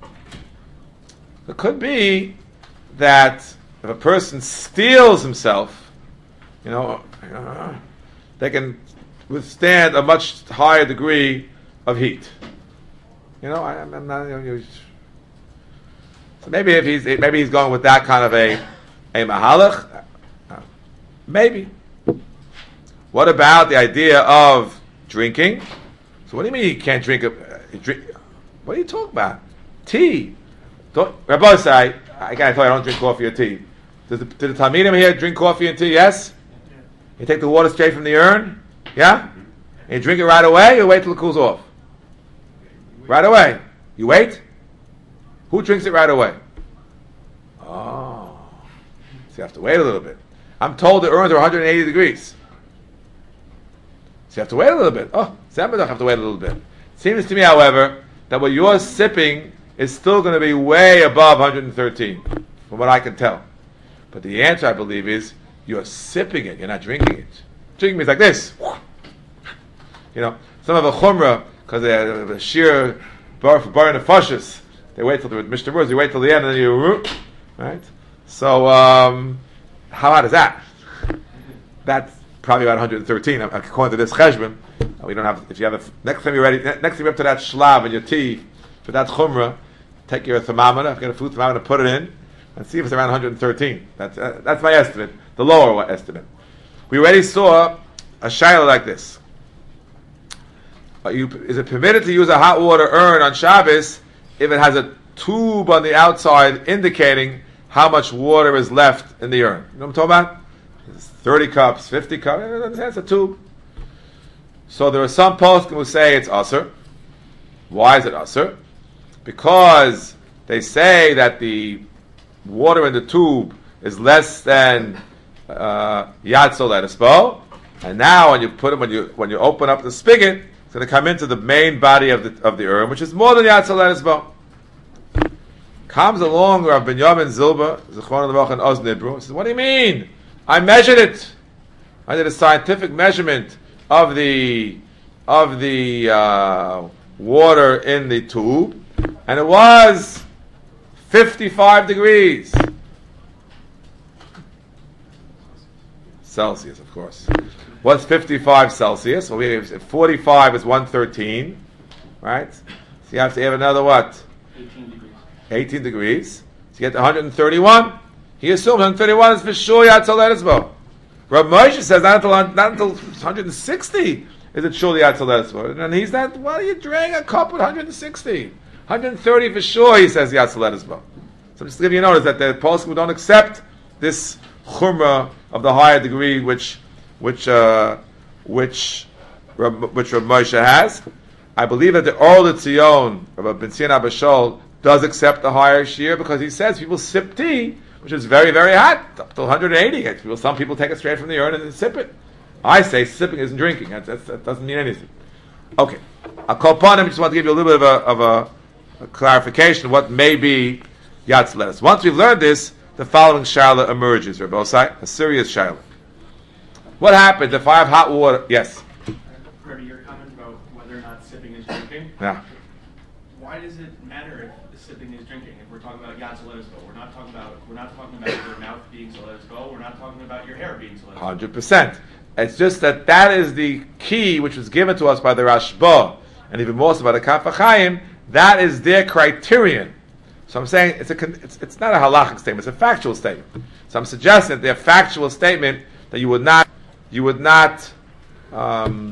It could be that if a person steals himself, you know, uh, they can withstand a much higher degree of heat. You know, I, I'm not. You know, so maybe if he's maybe he's going with that kind of a a mahalach, uh, maybe. What about the idea of drinking? So what do you mean you can't drink? A, uh, drink what are you talking about? Tea. Don't, Rabbi say, I gotta tell you, I don't drink coffee or tea. Does the, do the Talmidim here drink coffee and tea? Yes. You take the water straight from the urn. Yeah? And you drink it right away, or you wait till it cools off? Right away. You wait? Who drinks it right away? Oh. So you have to wait a little bit. I'm told the urns are one hundred eighty degrees. So you have to wait a little bit. Oh, Zembedach have to wait a little bit. It seems to me, however, that what you're sipping is still going to be way above one hundred thirteen, from what I can tell. But the answer, I believe, is you're sipping it, you're not drinking it. Drinking means like this. You know, some of the chumrah, because they have a sheer bar for bar nefashis, they wait till the Mishnah Berurah, you wait till the end, and then you, right? So, um, how hot is that? That's probably about one hundred thirteen, according to this cheshbon. We don't have. If you have a, next time you're ready, next time you're up to that shlav in your tea for that chumrah, take your thermometer, get a food thermometer, put it in, and see if it's around one hundred thirteen. That's uh, that's my estimate, the lower estimate. We already saw a shayla like this. Are you, is it permitted to use a hot water urn on Shabbos if it has a tube on the outside indicating how much water is left in the urn? You know what I'm talking about? It's thirty cups, fifty cups, that's a tube. So there are some poskim who say it's asur. Why is it asur? Because they say that the water in the tube is less than uh, yad solet espo, and now when you put it, when you when you open up the spigot, it's going to come into the main body of the of the urn, which is more than yad solet espo. Comes along Rav Binyamin Zilber, Zichron Levacha and Oz Nibru, says, "What do you mean? I measured it. I did a scientific measurement of the of the uh, water in the tube, and it was fifty-five degrees Celsius, of course. What's fifty-five Celsius? Well, we have forty-five is one thirteen, right? So you have to add another what? eighteen degrees. eighteen degrees. So you get to one hundred thirty-one. He assumes one hundred thirty-one is for sure Yad Solet Esbo. Rav Moshe says not until not until one hundred sixty is it surely Yad Solet Esbo. And he's not. Why do you drink a cup with one hundred sixty? one hundred thirty for sure. He says Yad Solet Esbo. So just to give you a notice that the poskim don't accept this chumrah of the higher degree, which which uh, which which Rav Moshe has. I believe that the Or L'Tzion of Ben Zion Abishol does accept the higher shear because he says people sip tea, which is very, very hot, up to one hundred eighty. People, some people take it straight from the urn and then sip it. I say sipping isn't drinking. That, that, that doesn't mean anything. Okay. I'll call upon him. I just want to give you a little bit of a, of a, a clarification of what may be Yad Solet. Once we've learned this, the following shaila emerges, Rabbi Osai, a serious shaila. What happens if I have hot water? Yes? Refer to your comment about whether or not sipping is drinking. Yeah. Why does it matter if the sipping is drinking? If we're talking about Yad Solet Esbo, we're not talking about we're not talking about your mouth being Solet Esbo, we're not talking about your hair being Solet Esbo. one hundred percent. It's just that that is the key which was given to us by the Rashba, and even more so by the Kaf HaChaim. That is their criterion. So I'm saying it's a it's, it's not a halachic statement; it's a factual statement. So I'm suggesting that their factual statement that you would not you would not um,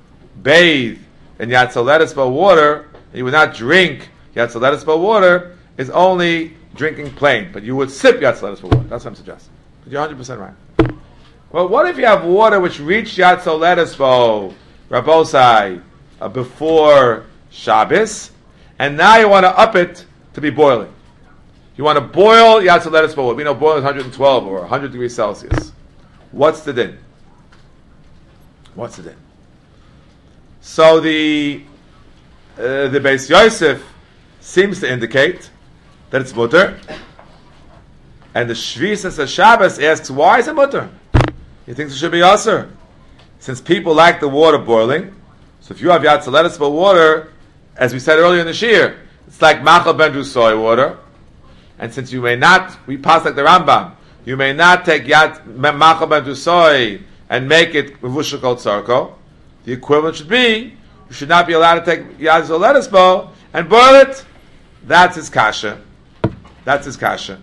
bathe in Yad Solet Esbo water, and you would not drink Yad Solet Esbo water, is only drinking plain. But you would sip Yad Solet Esbo water. That's what I'm suggesting. But you're one hundred percent right. Well, what if you have water which reached Yad Solet Esbo, Rabosai, uh, before Shabbos, and now you want to up it to be boiling? You want to boil Yad Solet Esbo water. We know boiling is one hundred twelve or one hundred degrees Celsius. What's the din? What's the din? So the uh, the Beis Yosef seems to indicate that it's mutter, and the Shvisas Shabbos asks, why is it mutter? He thinks it should be asur, since people like the water boiling. So if you have Yad Solet Esbo water, as we said earlier in the shir, it's like Machal Ben Drusoi water, and since you may not, we pass like the Rambam, you may not take Yad Machal Ben Drusoi and make it Mevushal Kol Tzarko. The equivalent should be, you should not be allowed to take Yad Solet Esbo and boil it. That's his kasha. That's his kasha.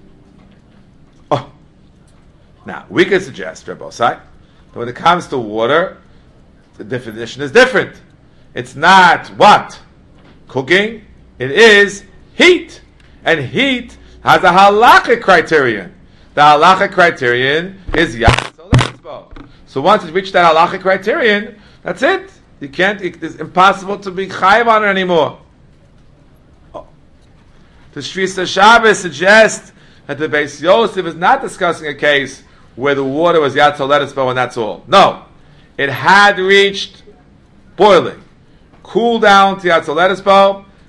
Oh. Now, we could suggest, Rebbe Osai, that when it comes to water, the definition is different. It's not what? Cooking. It is heat. And heat has a halachic criterion. The halachic criterion is Yad Solet Esbo. So once it's reached that halachic criterion, that's it. You can't, it's impossible to be chayiv on it anymore. Oh. The Shvisa Shabbos suggests that the Beis Yosef is not discussing a case where the water was Yad Solet Esbo and that's all. No. It had reached boiling. Cool down to Yad Solet Esbo,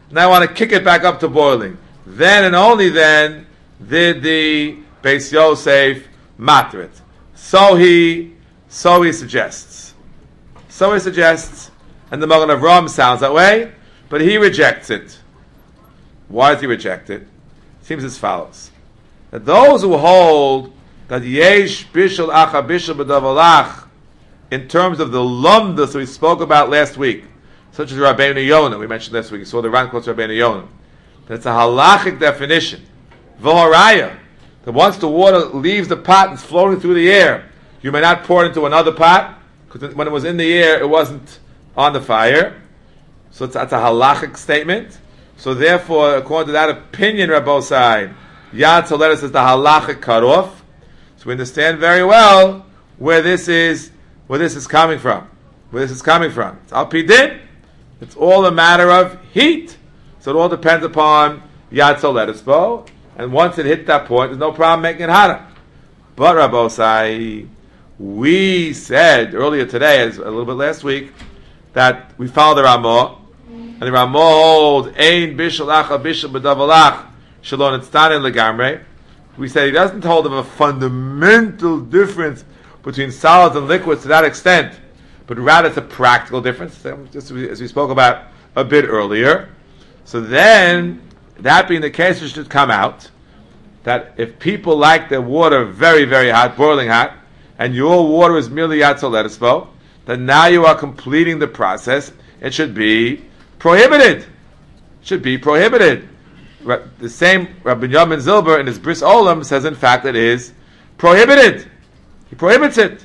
and I want to kick it back up to boiling. Then and only then did the Beis Yosef matter it. So he, so he suggests. So he suggests, and the Magen Avraham sounds that way, but he rejects it. Why does he reject it? It seems as follows: that those who hold that yesh bishul acha bishul b'davalach, in terms of the lumdus that we spoke about last week, such as Rabbeinu Yonah, we mentioned last week, you saw the Ran quotes Rabbeinu Yonah, that's a halachic definition. V'horaya, that once the water leaves the pot and it's floating through the air, you may not pour it into another pot, because when it was in the air, it wasn't on the fire. So it's, that's a halachic statement. So therefore, according to that opinion, Rabbosai, Yad Soleres is the halachic cutoff. So we understand very well where this is, where this is coming from. Where this is coming from. It's Al Pi Din. It's all a matter of heat. So it all depends upon Yad Soleres Bo. And once it hit that point, there's no problem making it hotter. But Rabbosai, we said earlier today, as a little bit last week, that we follow the Ramah, and the Ramah holds Ein Bishul Acha Bishul B'Davalach Shalon Etztanin Legamre. We said he doesn't hold of a fundamental difference between solids and liquids to that extent, but rather it's a practical difference, just as we spoke about a bit earlier. So then, that being the case, it should come out that if people like their water very, very hot, boiling hot, and your water is merely Yad Soleres Bo, then now you are completing the process. It should be prohibited. It should be prohibited. The same Rabbi Yamin Zilber in his Bris Olam says, in fact, it is prohibited. He prohibits it.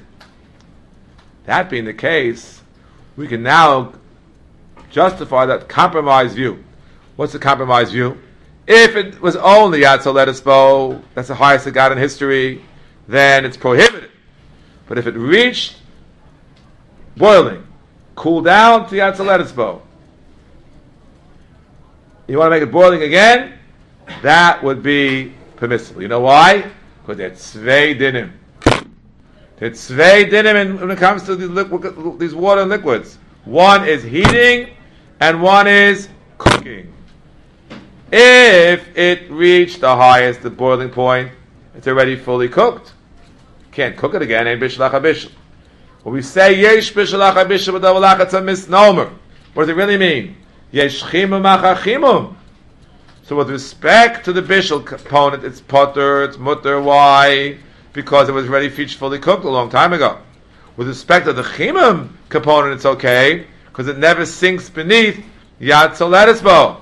That being the case, we can now justify that compromise view. What's the compromise view? If it was only Yad Soleres Bo, that's the highest it got in history, then it's prohibited. But if it reached boiling, cool down to Yad Soleres Bo, you want to make it boiling again, that would be permissible. You know why? Because they're tzvei dinim. They're tzvei dinim when it comes to these, liquid, these water and liquids. One is heating and one is cooking. If it reached the highest, the boiling point, it's already fully cooked. Can't cook it again, ain't bishul acha bishul. When we say yesh bishul acha bishul b'davalach, it's a misnomer. What does it really mean? Yesh chimum acha chimum. So with respect to the bishul component, it's potter, it's mutter. Why? Because it was already featured fully cooked a long time ago. With respect to the chimum component, it's okay, because it never sinks beneath Yad Soleres Bo.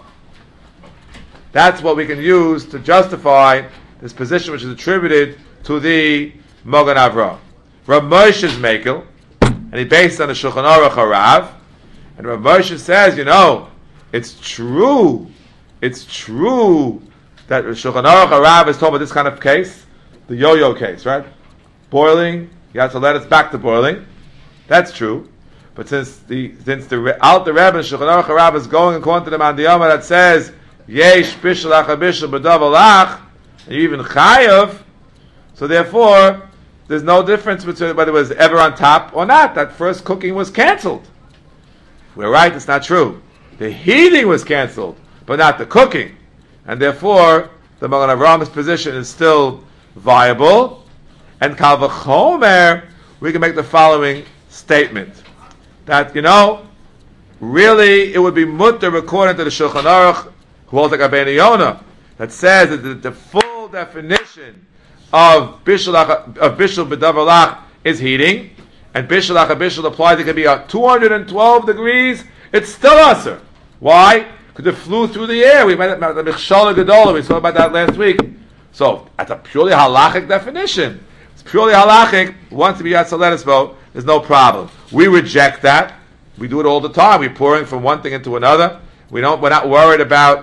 That's what we can use to justify this position, which is attributed to the Magen Avraham. Rav Moshe's Mekel, and he based on the Shulchan Aruch Harav, and Rav Moshe says, you know, it's true, it's true that Shulchan Aruch Harav is talking about this kind of case, the yo-yo case, right? Boiling, you have to let it back to boiling. That's true. But since the since the Alter Rebbe and Shulchan Aruch Harav is going according to the Mandiyama that says Yesh bishul acha bishul b'davalach, and you even chayav, so therefore there's no difference between whether it was ever on top or not. That first cooking was cancelled. We're right, it's not true. The heating was cancelled, but not the cooking. And therefore, the Magen Avrahami's position is still viable. And Kal V'chomer, we can make the following statement. That, you know, really it would be mutter according to the Shulchan Aruch, who holds like Rabbeinu Yonah, that says that the, the full definition of Bishul of Bishul B'davalach is heating, and Bishul Acha Bishul applies, it can be at two hundred twelve degrees, it's still usher. Why? Because it flew through the air. We made it, the Michshol Gedolah, we spoke about that last week. So, that's a purely halachic definition. It's purely halachic, once to be Yad Soleres Bo, there's no problem. We reject that. We do it all the time. We're pouring from one thing into another. We don't, we're not worried about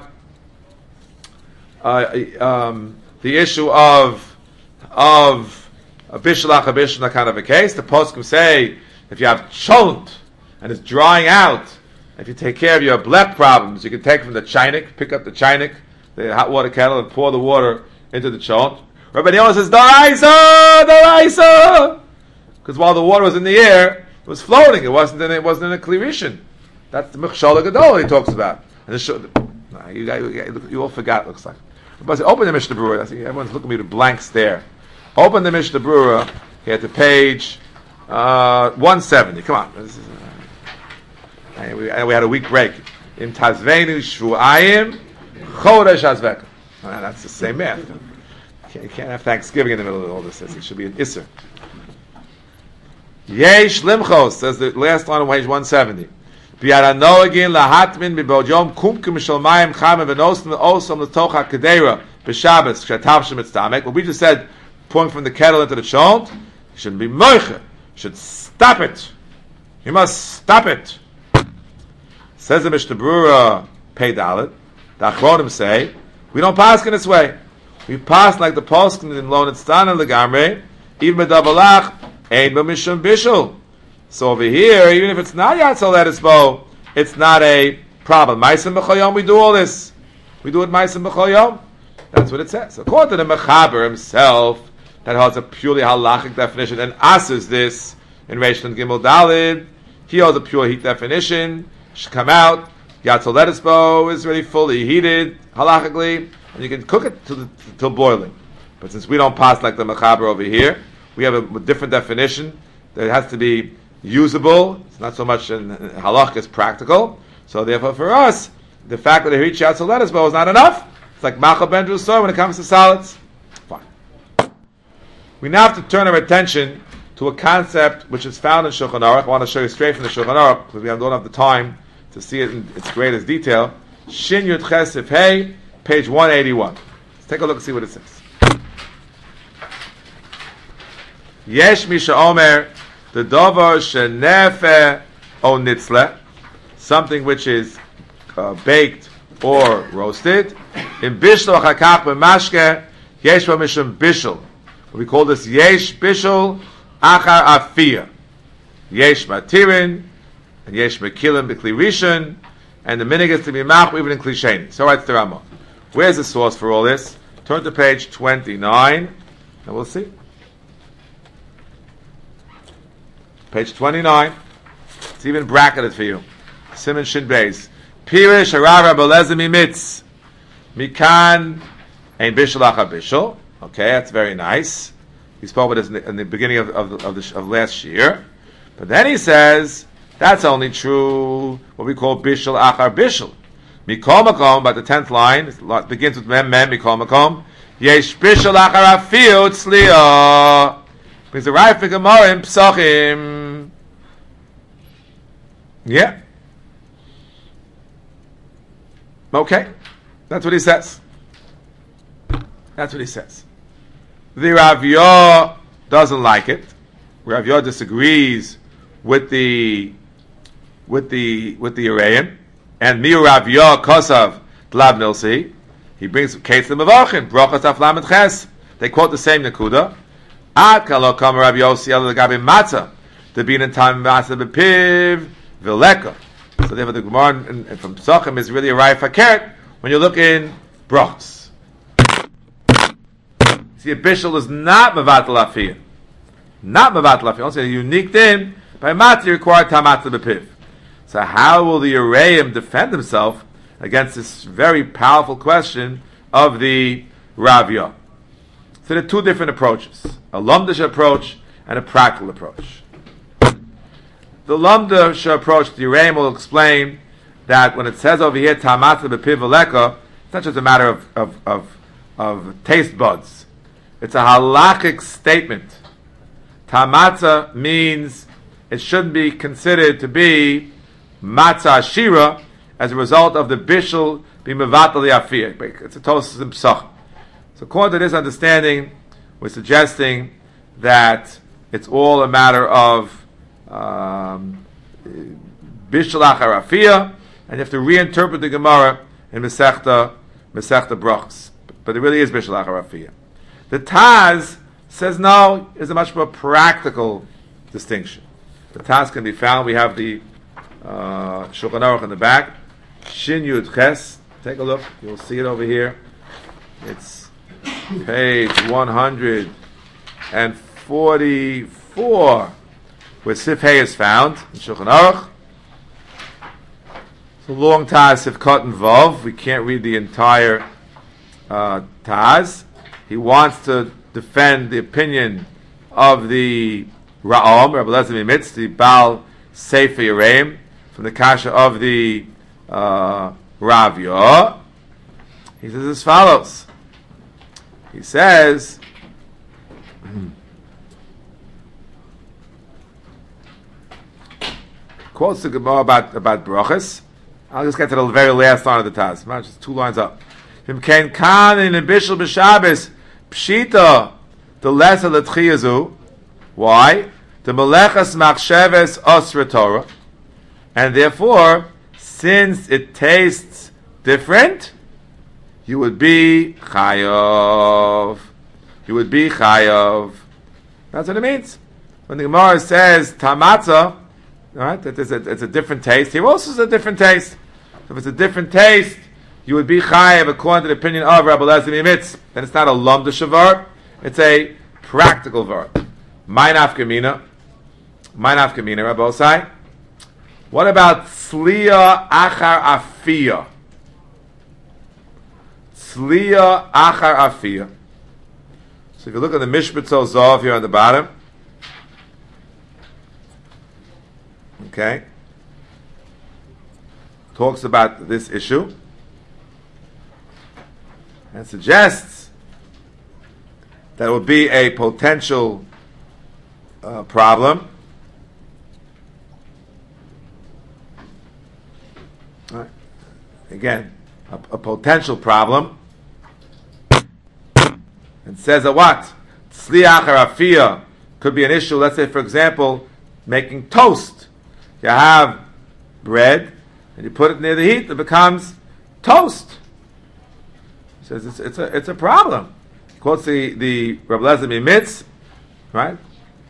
uh, um, the issue of of a bishul acha bishul, that kind of a case. The poskim say if you have cholent and it's drying out, if you take care of your blep problems, you can take from the chainik, pick up the chainik, the hot water kettle, and pour the water into the cholent. Rabbi Yonah says daraisa, daraisa, because while the water was in the air, it was floating. It wasn't in it wasn't in a klirishin. That's the Michshol Gedolah he talks about. And the, Uh, you, you, you all forgot. It looks like. But open the Mishnah Berurah. I think everyone's looking at me with a blank stare. Open the Mishnah Berurah here to page uh, one seventy. Come on. This is, uh, and we, and we had a week break. In Tazvenu Shvuayim Chodesh Azveka. That's the same math. You can't, you can't have Thanksgiving in the middle of all this. It should be an Isser. Yesh Limchos, says the last line of page one seventy. Bi'aranoagin lahatmin b'bodjom kumkim shalmayim chame v'nosim v'osom l'tocha kedera b'Shabbos k'shatavshim etztamek. What we just said, pouring from the kettle into the shont, you shouldn't be moiche. You should stop it. You must stop it. Says the Mishnah Berurah, Pei Dalet, the Achronim say, we don't pass in this way. We pass like the poskim in Lo Nitztan and Legamre, even b'dabalach, ein b'mishum bishul. So over here, even if it's not Yatzal Eresbo, it's not a problem. Ma'asim b'chol yom, we do all this. We do it Ma'asim b'chol yom. That's what it says. According to the Mechaber himself, that has a purely halachic definition, and asses this in Reish and Gimel Dalid, he has a pure heat definition. Should come out. Yatzal Eresbo is already fully heated halachically, and you can cook it till, till boiling. But since we don't pass like the Mechaber over here, we have a, a different definition. That it has to be usable. It's not so much in halach as practical. So therefore, for us, the fact that they reach Yatzal Eresbo is not enough. It's like Machal Ben Drusor when it comes to solids. Fine. We now have to turn our attention to a concept which is found in Shulchan Aruch. I want to show you straight from the Shulchan Aruch because we don't have the time to see it in its greatest detail. Shin Yud Chesif Hey, page one eighty-one. Let's take a look and see what it says. Yesh Misha Omer, the Dover Shenefe O Nitzle, something which is uh, baked or roasted. In Bishlo Chakach B'Mashke, Yesh Mishum Bishul. We call this Yesh Bishul Achar Afiyah. Yesh Matirin, and Yesh Mekilim B'Kli Rishon, and the minig is to be mach even in Kli Sheni. So writes the Rambam. Where's the source for all this? Turn to page twenty-nine, and we'll see. Page twenty-nine. It's even bracketed for you. Simon Shin Beis. Pirish Harav Rabelezim Mitz. Mikan Ein Bishul Achar Bishul. Okay, that's very nice. He spoke with us in the, in the beginning of of, of, the, of last year. But then he says, that's only true what we call Bishul Achar Bishul. Mikol Makom, but the tenth line, it begins with Mem Mem, Mikol Makom. Yesh Bishul Achar Afiyu Tzliya. Brings the right for Gemara in Psachim. Yeah. Okay. That's what he says. That's what he says. The Rav Yah doesn't like it. Rav Yah disagrees with the with the with the Arayan, and Mir Rav Yah Kosav Tlav Nilsi. He brings Kates the Mavachin Brachas Aflamet Ches. They quote the same Nakuda. Ad Kalo Kam Rav Yossi El Gabi Matzah. The bean in time Matzah Bepiv Vileka. So therefore, the Gemara and, and from Psachim is really a Raya Fakert when you look in Brachas. See, a bishul is not Mavatal Afiyah. Not Mavatal Afiyah. Also, a unique thing. By Matzah, you require Tamatza Bepiv. So how will the Arayim defend himself against this very powerful question of the Rav Yah? So there are two different approaches. A Lamdish approach and a practical approach. The Lamdish approach, the Arayim will explain that when it says over here, Tamatza Bepiv Veleka, it's not just a matter of, of, of, of taste buds. It's a halachic statement. Tamatza means it shouldn't be considered to be matzah shira as a result of the bishul being mevatel yafiyah. It's a tosus in psach. So according to this understanding, we're suggesting that it's all a matter of um, bishul achar afiyah, and you have to reinterpret the Gemara in Masechta Masechta Brachos. But it really is bishul achar afiyah. The Taz says no, it's a much more practical distinction. The Taz can be found. We have the uh, Shulchan Aruch in the back. Shin Yud Ches. Take a look. You'll see it over here. It's page one hundred forty-four, where Sif Hey is found in Shulchan Aruch. It's a long Taz if cut and Vav. We can't read the entire uh, Taz. He wants to defend the opinion of the Ra'am, Rabbi Eliezer Mimitz, the Baal Sefer Yereim, from the Kasha of the uh, Ravya. He says as follows. He says, quotes the Gemara about, about brachas. I'll just get to the very last line of the Taz. Just two lines up. Him ken kan in bishul b'Shabbos pshita the lesser l'tchiyazu. Why? The melechas machsheves osra Torah, and therefore, since it tastes different, you would be chayav. You would be chayav. That's what it means. When the Gemara says tamatza, right, that it's a, it's a different taste. Here also is a different taste. So if it's a different taste, you would be chayav according to the opinion of Rabbi Eliezer Mimitz. Then it's not a lumda shavar; it's a practical verb. My nafkamina, my nafkamina, Rabbi Osai. What about tzliya achar afiyah? Tzliya achar afiyah. So if you look at the Mishpatzol Zov here on the bottom, okay, talks about this issue and suggests that it would be a potential uh, problem. All right. Again, a, a potential problem. And says that what? Tzli achar afiyah could be an issue. Let's say, for example, making toast. You have bread, and you put it near the heat, it becomes toast. He says it's, it's, a, it's a problem. He quotes the, the Rabbi Eliezer Mimitz, right?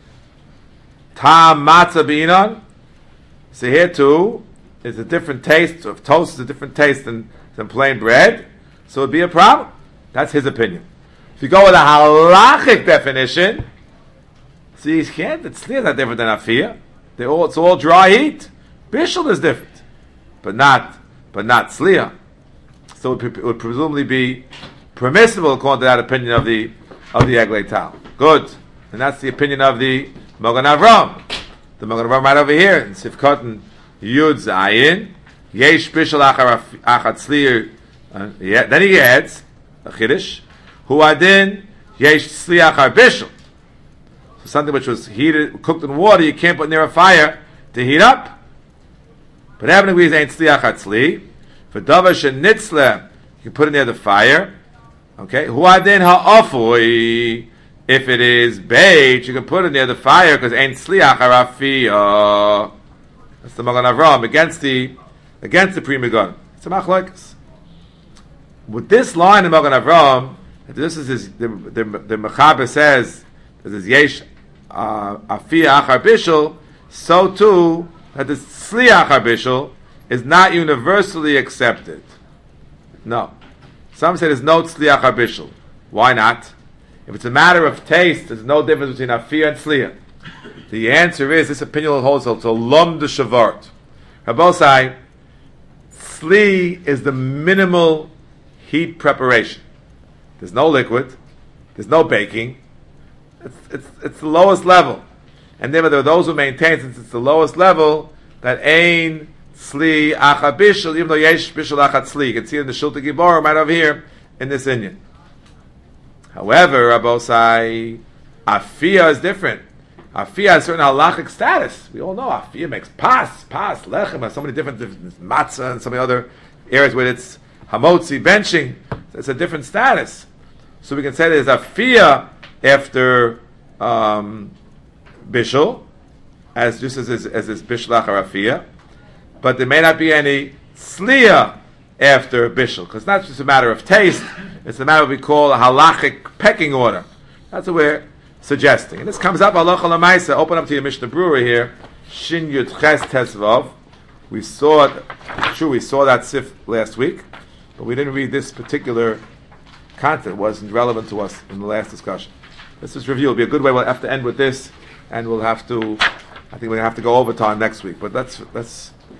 Tam matzah b'inon. So here too, it's a different taste of toast, is a different taste than, than plain bread. So it would be a problem. That's his opinion. If you go with a halachic definition, see, you can't, it's clear not different than afiyah. They all, it's all dry heat. Bishul is different, but not, but not tzliya. So it, it would presumably be permissible according to that opinion of the of the Eglei Tal. Good, and that's the opinion of the Magen Avram. The Magen Avram right over here in Sifkot and Yud Zayin. Yesh bishul achar achar tzliya. Then he adds a chiddush. Hu adin yesh tzliya achar bishul. So something which was heated, cooked in water, you can't put near a fire to heat up. But having agrees ain't tzliya achar tzli. For davar shenitzle, you can put it near the fire. Okay, hu adin ha'afui. If it is baked, you can put it near the fire because ain't tzliya achar afiyah. That's the Magen Avram against the against the Pri Megadim. It's a machlokes. With this line in Magen Avram, this is his, the the the Mechaber says this is yesh afiyah achar bishul. So too that the tzliya achar bishul is not universally accepted. No, some say there's no tzliya achar bishul. Why not? If it's a matter of taste, there's no difference between afiyah and tzliya. The answer is this opinion holds also lom de shavart. Rabosai, tzli is the minimal heat preparation. There's no liquid, there's no baking. It's it's it's the lowest level, and then there are those who maintain since it's the lowest level that ain tzli achar bishul, even though yesh bishul achar tzli. You can see it in the Shulta Gibor right over here in this Indian. However, Rabosai, afiyah is different. Afiyah has a certain halachic status. We all know afiyah makes pas, pas, lechem, has so many different, different matzah and so many other areas where it's hamotzi, benching. It's a different status. So we can say there's afiyah after um, bishul, as just as as this bishul achar afiyah, but there may not be any tzliya after bishul, because it's not just a matter of taste, it's a matter of what we call a halachic pecking order. That's what we're suggesting. And this comes up, halacha l'maisa, open up to your Mishnah Brewer here, Shin Yud Ches Tesvav. We saw it, sure we saw that sif last week, but we didn't read this particular content. It wasn't relevant to us in the last discussion. Let's just review. It'll be a good way. We'll have to end with this, and we'll have to, I think we'll have to go overtime next week, but let's, let's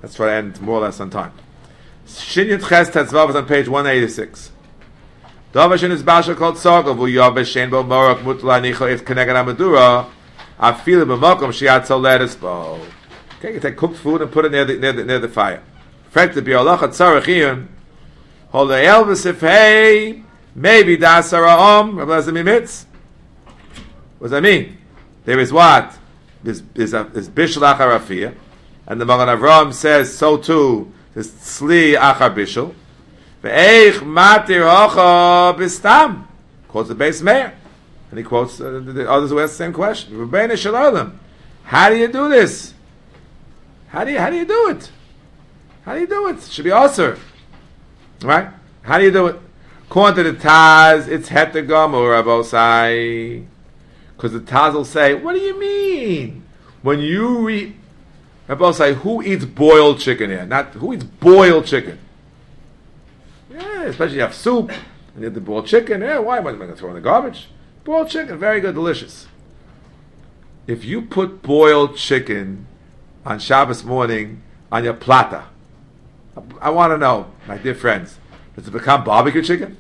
Let's try to end more or less on time. Shin Yud Ches Tetzvav is on page one eighty-six. Dovashin is Basha called Sorgov, who Yav Shein Bo Morak Mutla Nicho It Kenegad Amadura. I feel it b'makom shiat soledes bo. Okay, you take cooked food and put it near the near the, near the fire. Fact to be Allah tzarich iyun. Hold the elvis if hey maybe dasara om Rabbi Mimitz. What does that mean? There is what? Is is is bishul achar afiyah, and the Magen Avraham says so too. Is tzli achar bishul. Ve'eich matir hocha bistam. Quotes the base mayor. And he quotes uh, the others who ask the same question. Rebbeinu Shalom, how do you do this? How do you how do you do it? How do you do it? It should be Asur, right? How do you do it? According to the Taz, it's Hetegam or Rabosai, because the Taz will say, "What do you mean when you eat?" Rabosai, who eats boiled chicken here? Not who eats boiled chicken. Yeah, especially you have soup and you have the boiled chicken. Yeah, why am I going to throw in the garbage? Boiled chicken, very good, delicious. If you put boiled chicken on Shabbos morning on your plata, I, I want to know, my dear friends, does it become barbecue chicken?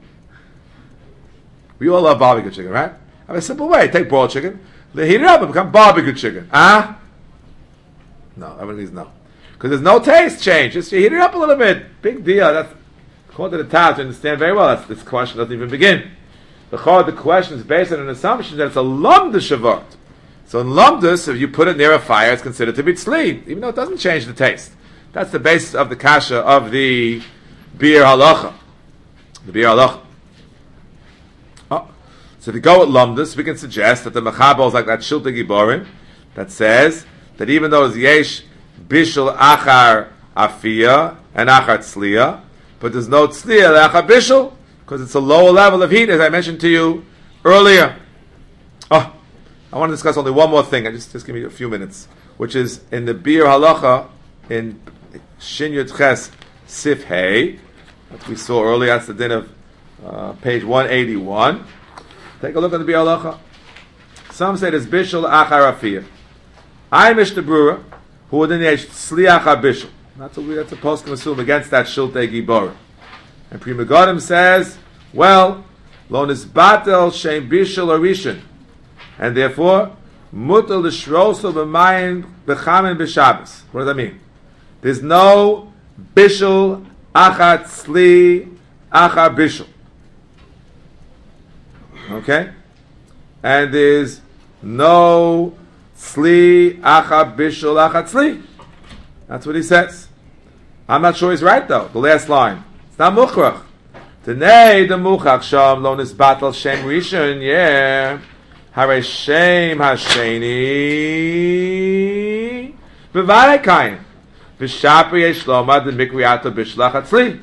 We all love barbecue chicken, right? I have a simple way. Take boiled chicken, heat it up, and become barbecue chicken. Ah? Huh? No, everybody's no. Because there's no taste change. Just you heat it up a little bit. Big deal. That's according to the Taz, you understand very well. That's, this question doesn't even begin. The the question is based on an assumption that it's a lamda shavat. So in lamdas, if you put it near a fire, it's considered to be tzli, even though it doesn't change the taste. That's the basis of the kasha of the bir halacha. The bir halacha. Oh. So if you go with lamdas, we can suggest that the mechabel is like that shilta giborim that says that even though it's yesh bishul achar afiyah and achar tzliya, but there's no tzliya achar bishul, because it's a lower level of heat, as I mentioned to you earlier. Oh, I want to discuss only one more thing. I just just give me a few minutes, which is in the Bir Halacha in Shin Yud Ches Sif Hey, that we saw earlier. That's the din of uh, page one eighty-one. Take a look at the Bir Halacha. Some say there's Bishul Achar Afiyah. I Mishnah Brura, who would then Tzli Achar Bishul. That's a that's a post can assume against that Shiltei Gibor. And Pri Megadim says, well, lo nisbatel shem bishul orishin, and therefore mutal l'shroso b'mayim b'chamin b'shabbos. What does that mean? There's no bishul achar tzli achar bishul. Okay, and there's no tzli achar bishul achar tzli. That's what he says. I'm not sure he's right though. The last line. It's not mukhrach. Today the mukhach sham lo nisbatel shem rishon, yeah. Hare shem hasheni b'varei kain v'shapri yesh lomad d'mikriyato b'shlach hatzli.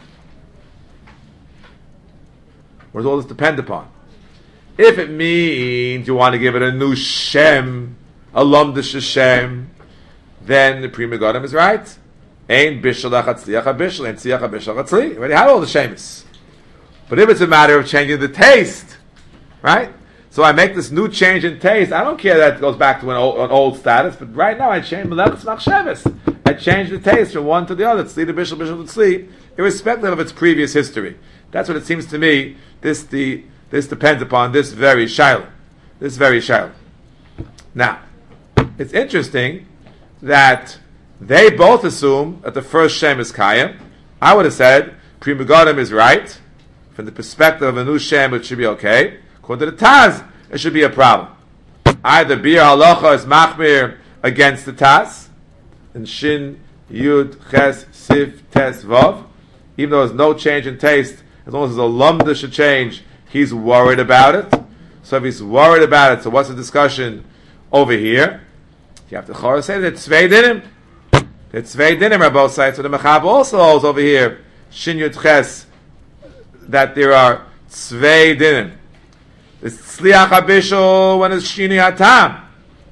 What does all this depend upon? If it means you want to give it a new shem, a lomdish shem, then the Pri Megadim is right. Ain't bishul achatzliach bishul, ain't tziach bishul achatzli. Already have all the shemis. But if it's a matter of changing the taste, right? So I make this new change in taste. I don't care that it goes back to an old, an old status, but right now I change melechus machsheves. I change the taste from one to the other. Tzli to bishul, bishul to tzli, irrespective of its previous history. That's what it seems to me. This the this depends upon this very shiloh. This very shiloh. Now, it's interesting that they both assume that the first Shem is Kayim. I would have said Pri Megadim is right. From the perspective of a new Shem, it should be okay. According to the Taz, it should be a problem. Either Bir Halacha is Machmir against the Taz, in Shin, Yud, Ches, Sif, Tes, Vav. Even though there's no change in taste, as long as there's a lumda should change, he's worried about it. So if he's worried about it, so what's the discussion over here? You have to Chorah say that Tzvei Dinim. The Tzvei Dinim are both sides. So the Mechab also holds over here, Shin Yud Ches, that there are Tzvei Dinim. It's Tzliach HaBishul when it's Shini HaTam.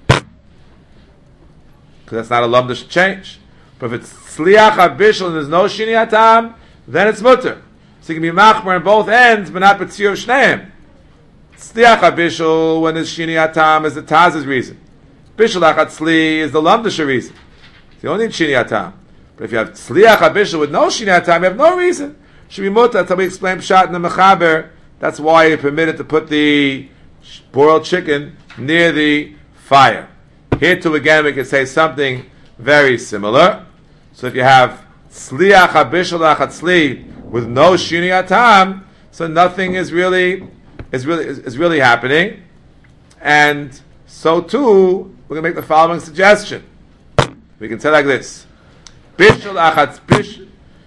Because that's not a lumdish change. But if it's Tzliach HaBishul and there's no Shini HaTam, then it's mutter. So you can be machmer on both ends, but not B'tzir of Shneim. Tzliach HaBishul when it's Shini HaTam is the Taz's reason. Bishul Achatzli is the lumdish reason. It's the only Shini HaTam. But if you have tzliach habishul with no shinei hatam, you have no reason. Should be mutter until we explain pshat in the mechaber. That's why you're permitted to put the boiled chicken near the fire. Here too again we can say something very similar. So if you have tzliach habishul achatzli with no shinei hatam, so nothing is really is really is, is really happening. And so too, we're going to make the following suggestion. We can say like this: Bishul achatz bish.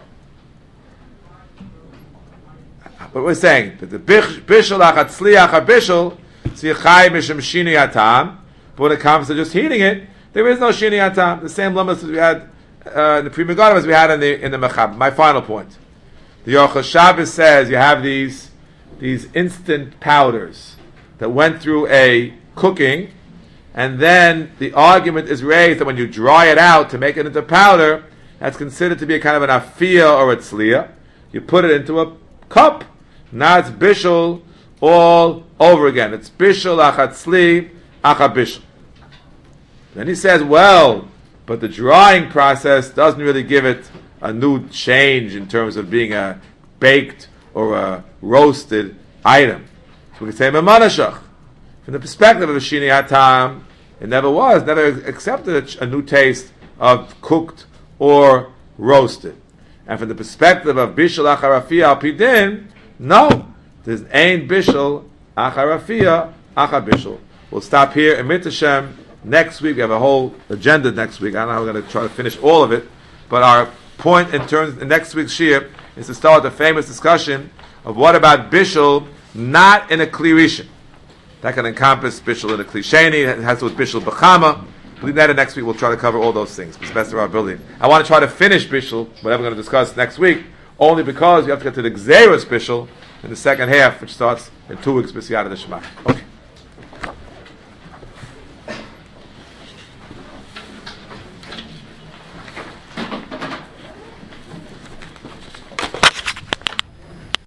What we're saying that the bishul achatzliach habishul tzichay mishum shinei hatam. But when it comes to just heating it, there is no shinei hatam. The same limits as we had uh, in the Pri Megadim as we had in the in the Mechab. My final point: the Yochel Shabbos says you have these these instant powders that went through a cooking, and then the argument is raised that when you dry it out to make it into powder, that's considered to be a kind of an afiyah or a tzliya. You put it into a cup. Now it's bishul all over again. It's bishul achatzli achabishul. Then he says, well, but the drying process doesn't really give it a new change in terms of being a baked or a roasted item. So we can say memanashach. From the perspective of a shinei hatam, it never was, never accepted a, a new taste of cooked or roasted. And from the perspective of bishul acharafiyah al pidin, no, there's ain bishul acharafiyah achabishul. We'll stop here in Mit Hashem. Next week we have a whole agenda. Next week, I don't know how we're going to try to finish all of it, but our point in terms of next week's shiur is to start the famous discussion of what about bishul not in a kli rishon. That can encompass bishul in a kli sheni. It has to do with bishul b'chama. Believe that, and next week we'll try to cover all those things to the best of our ability. I want to try to finish bishul, whatever we're going to discuss next week, only because you have to get to the Gzeros bishul in the second half, which starts in two weeks, b'siyat of the Shema. Okay.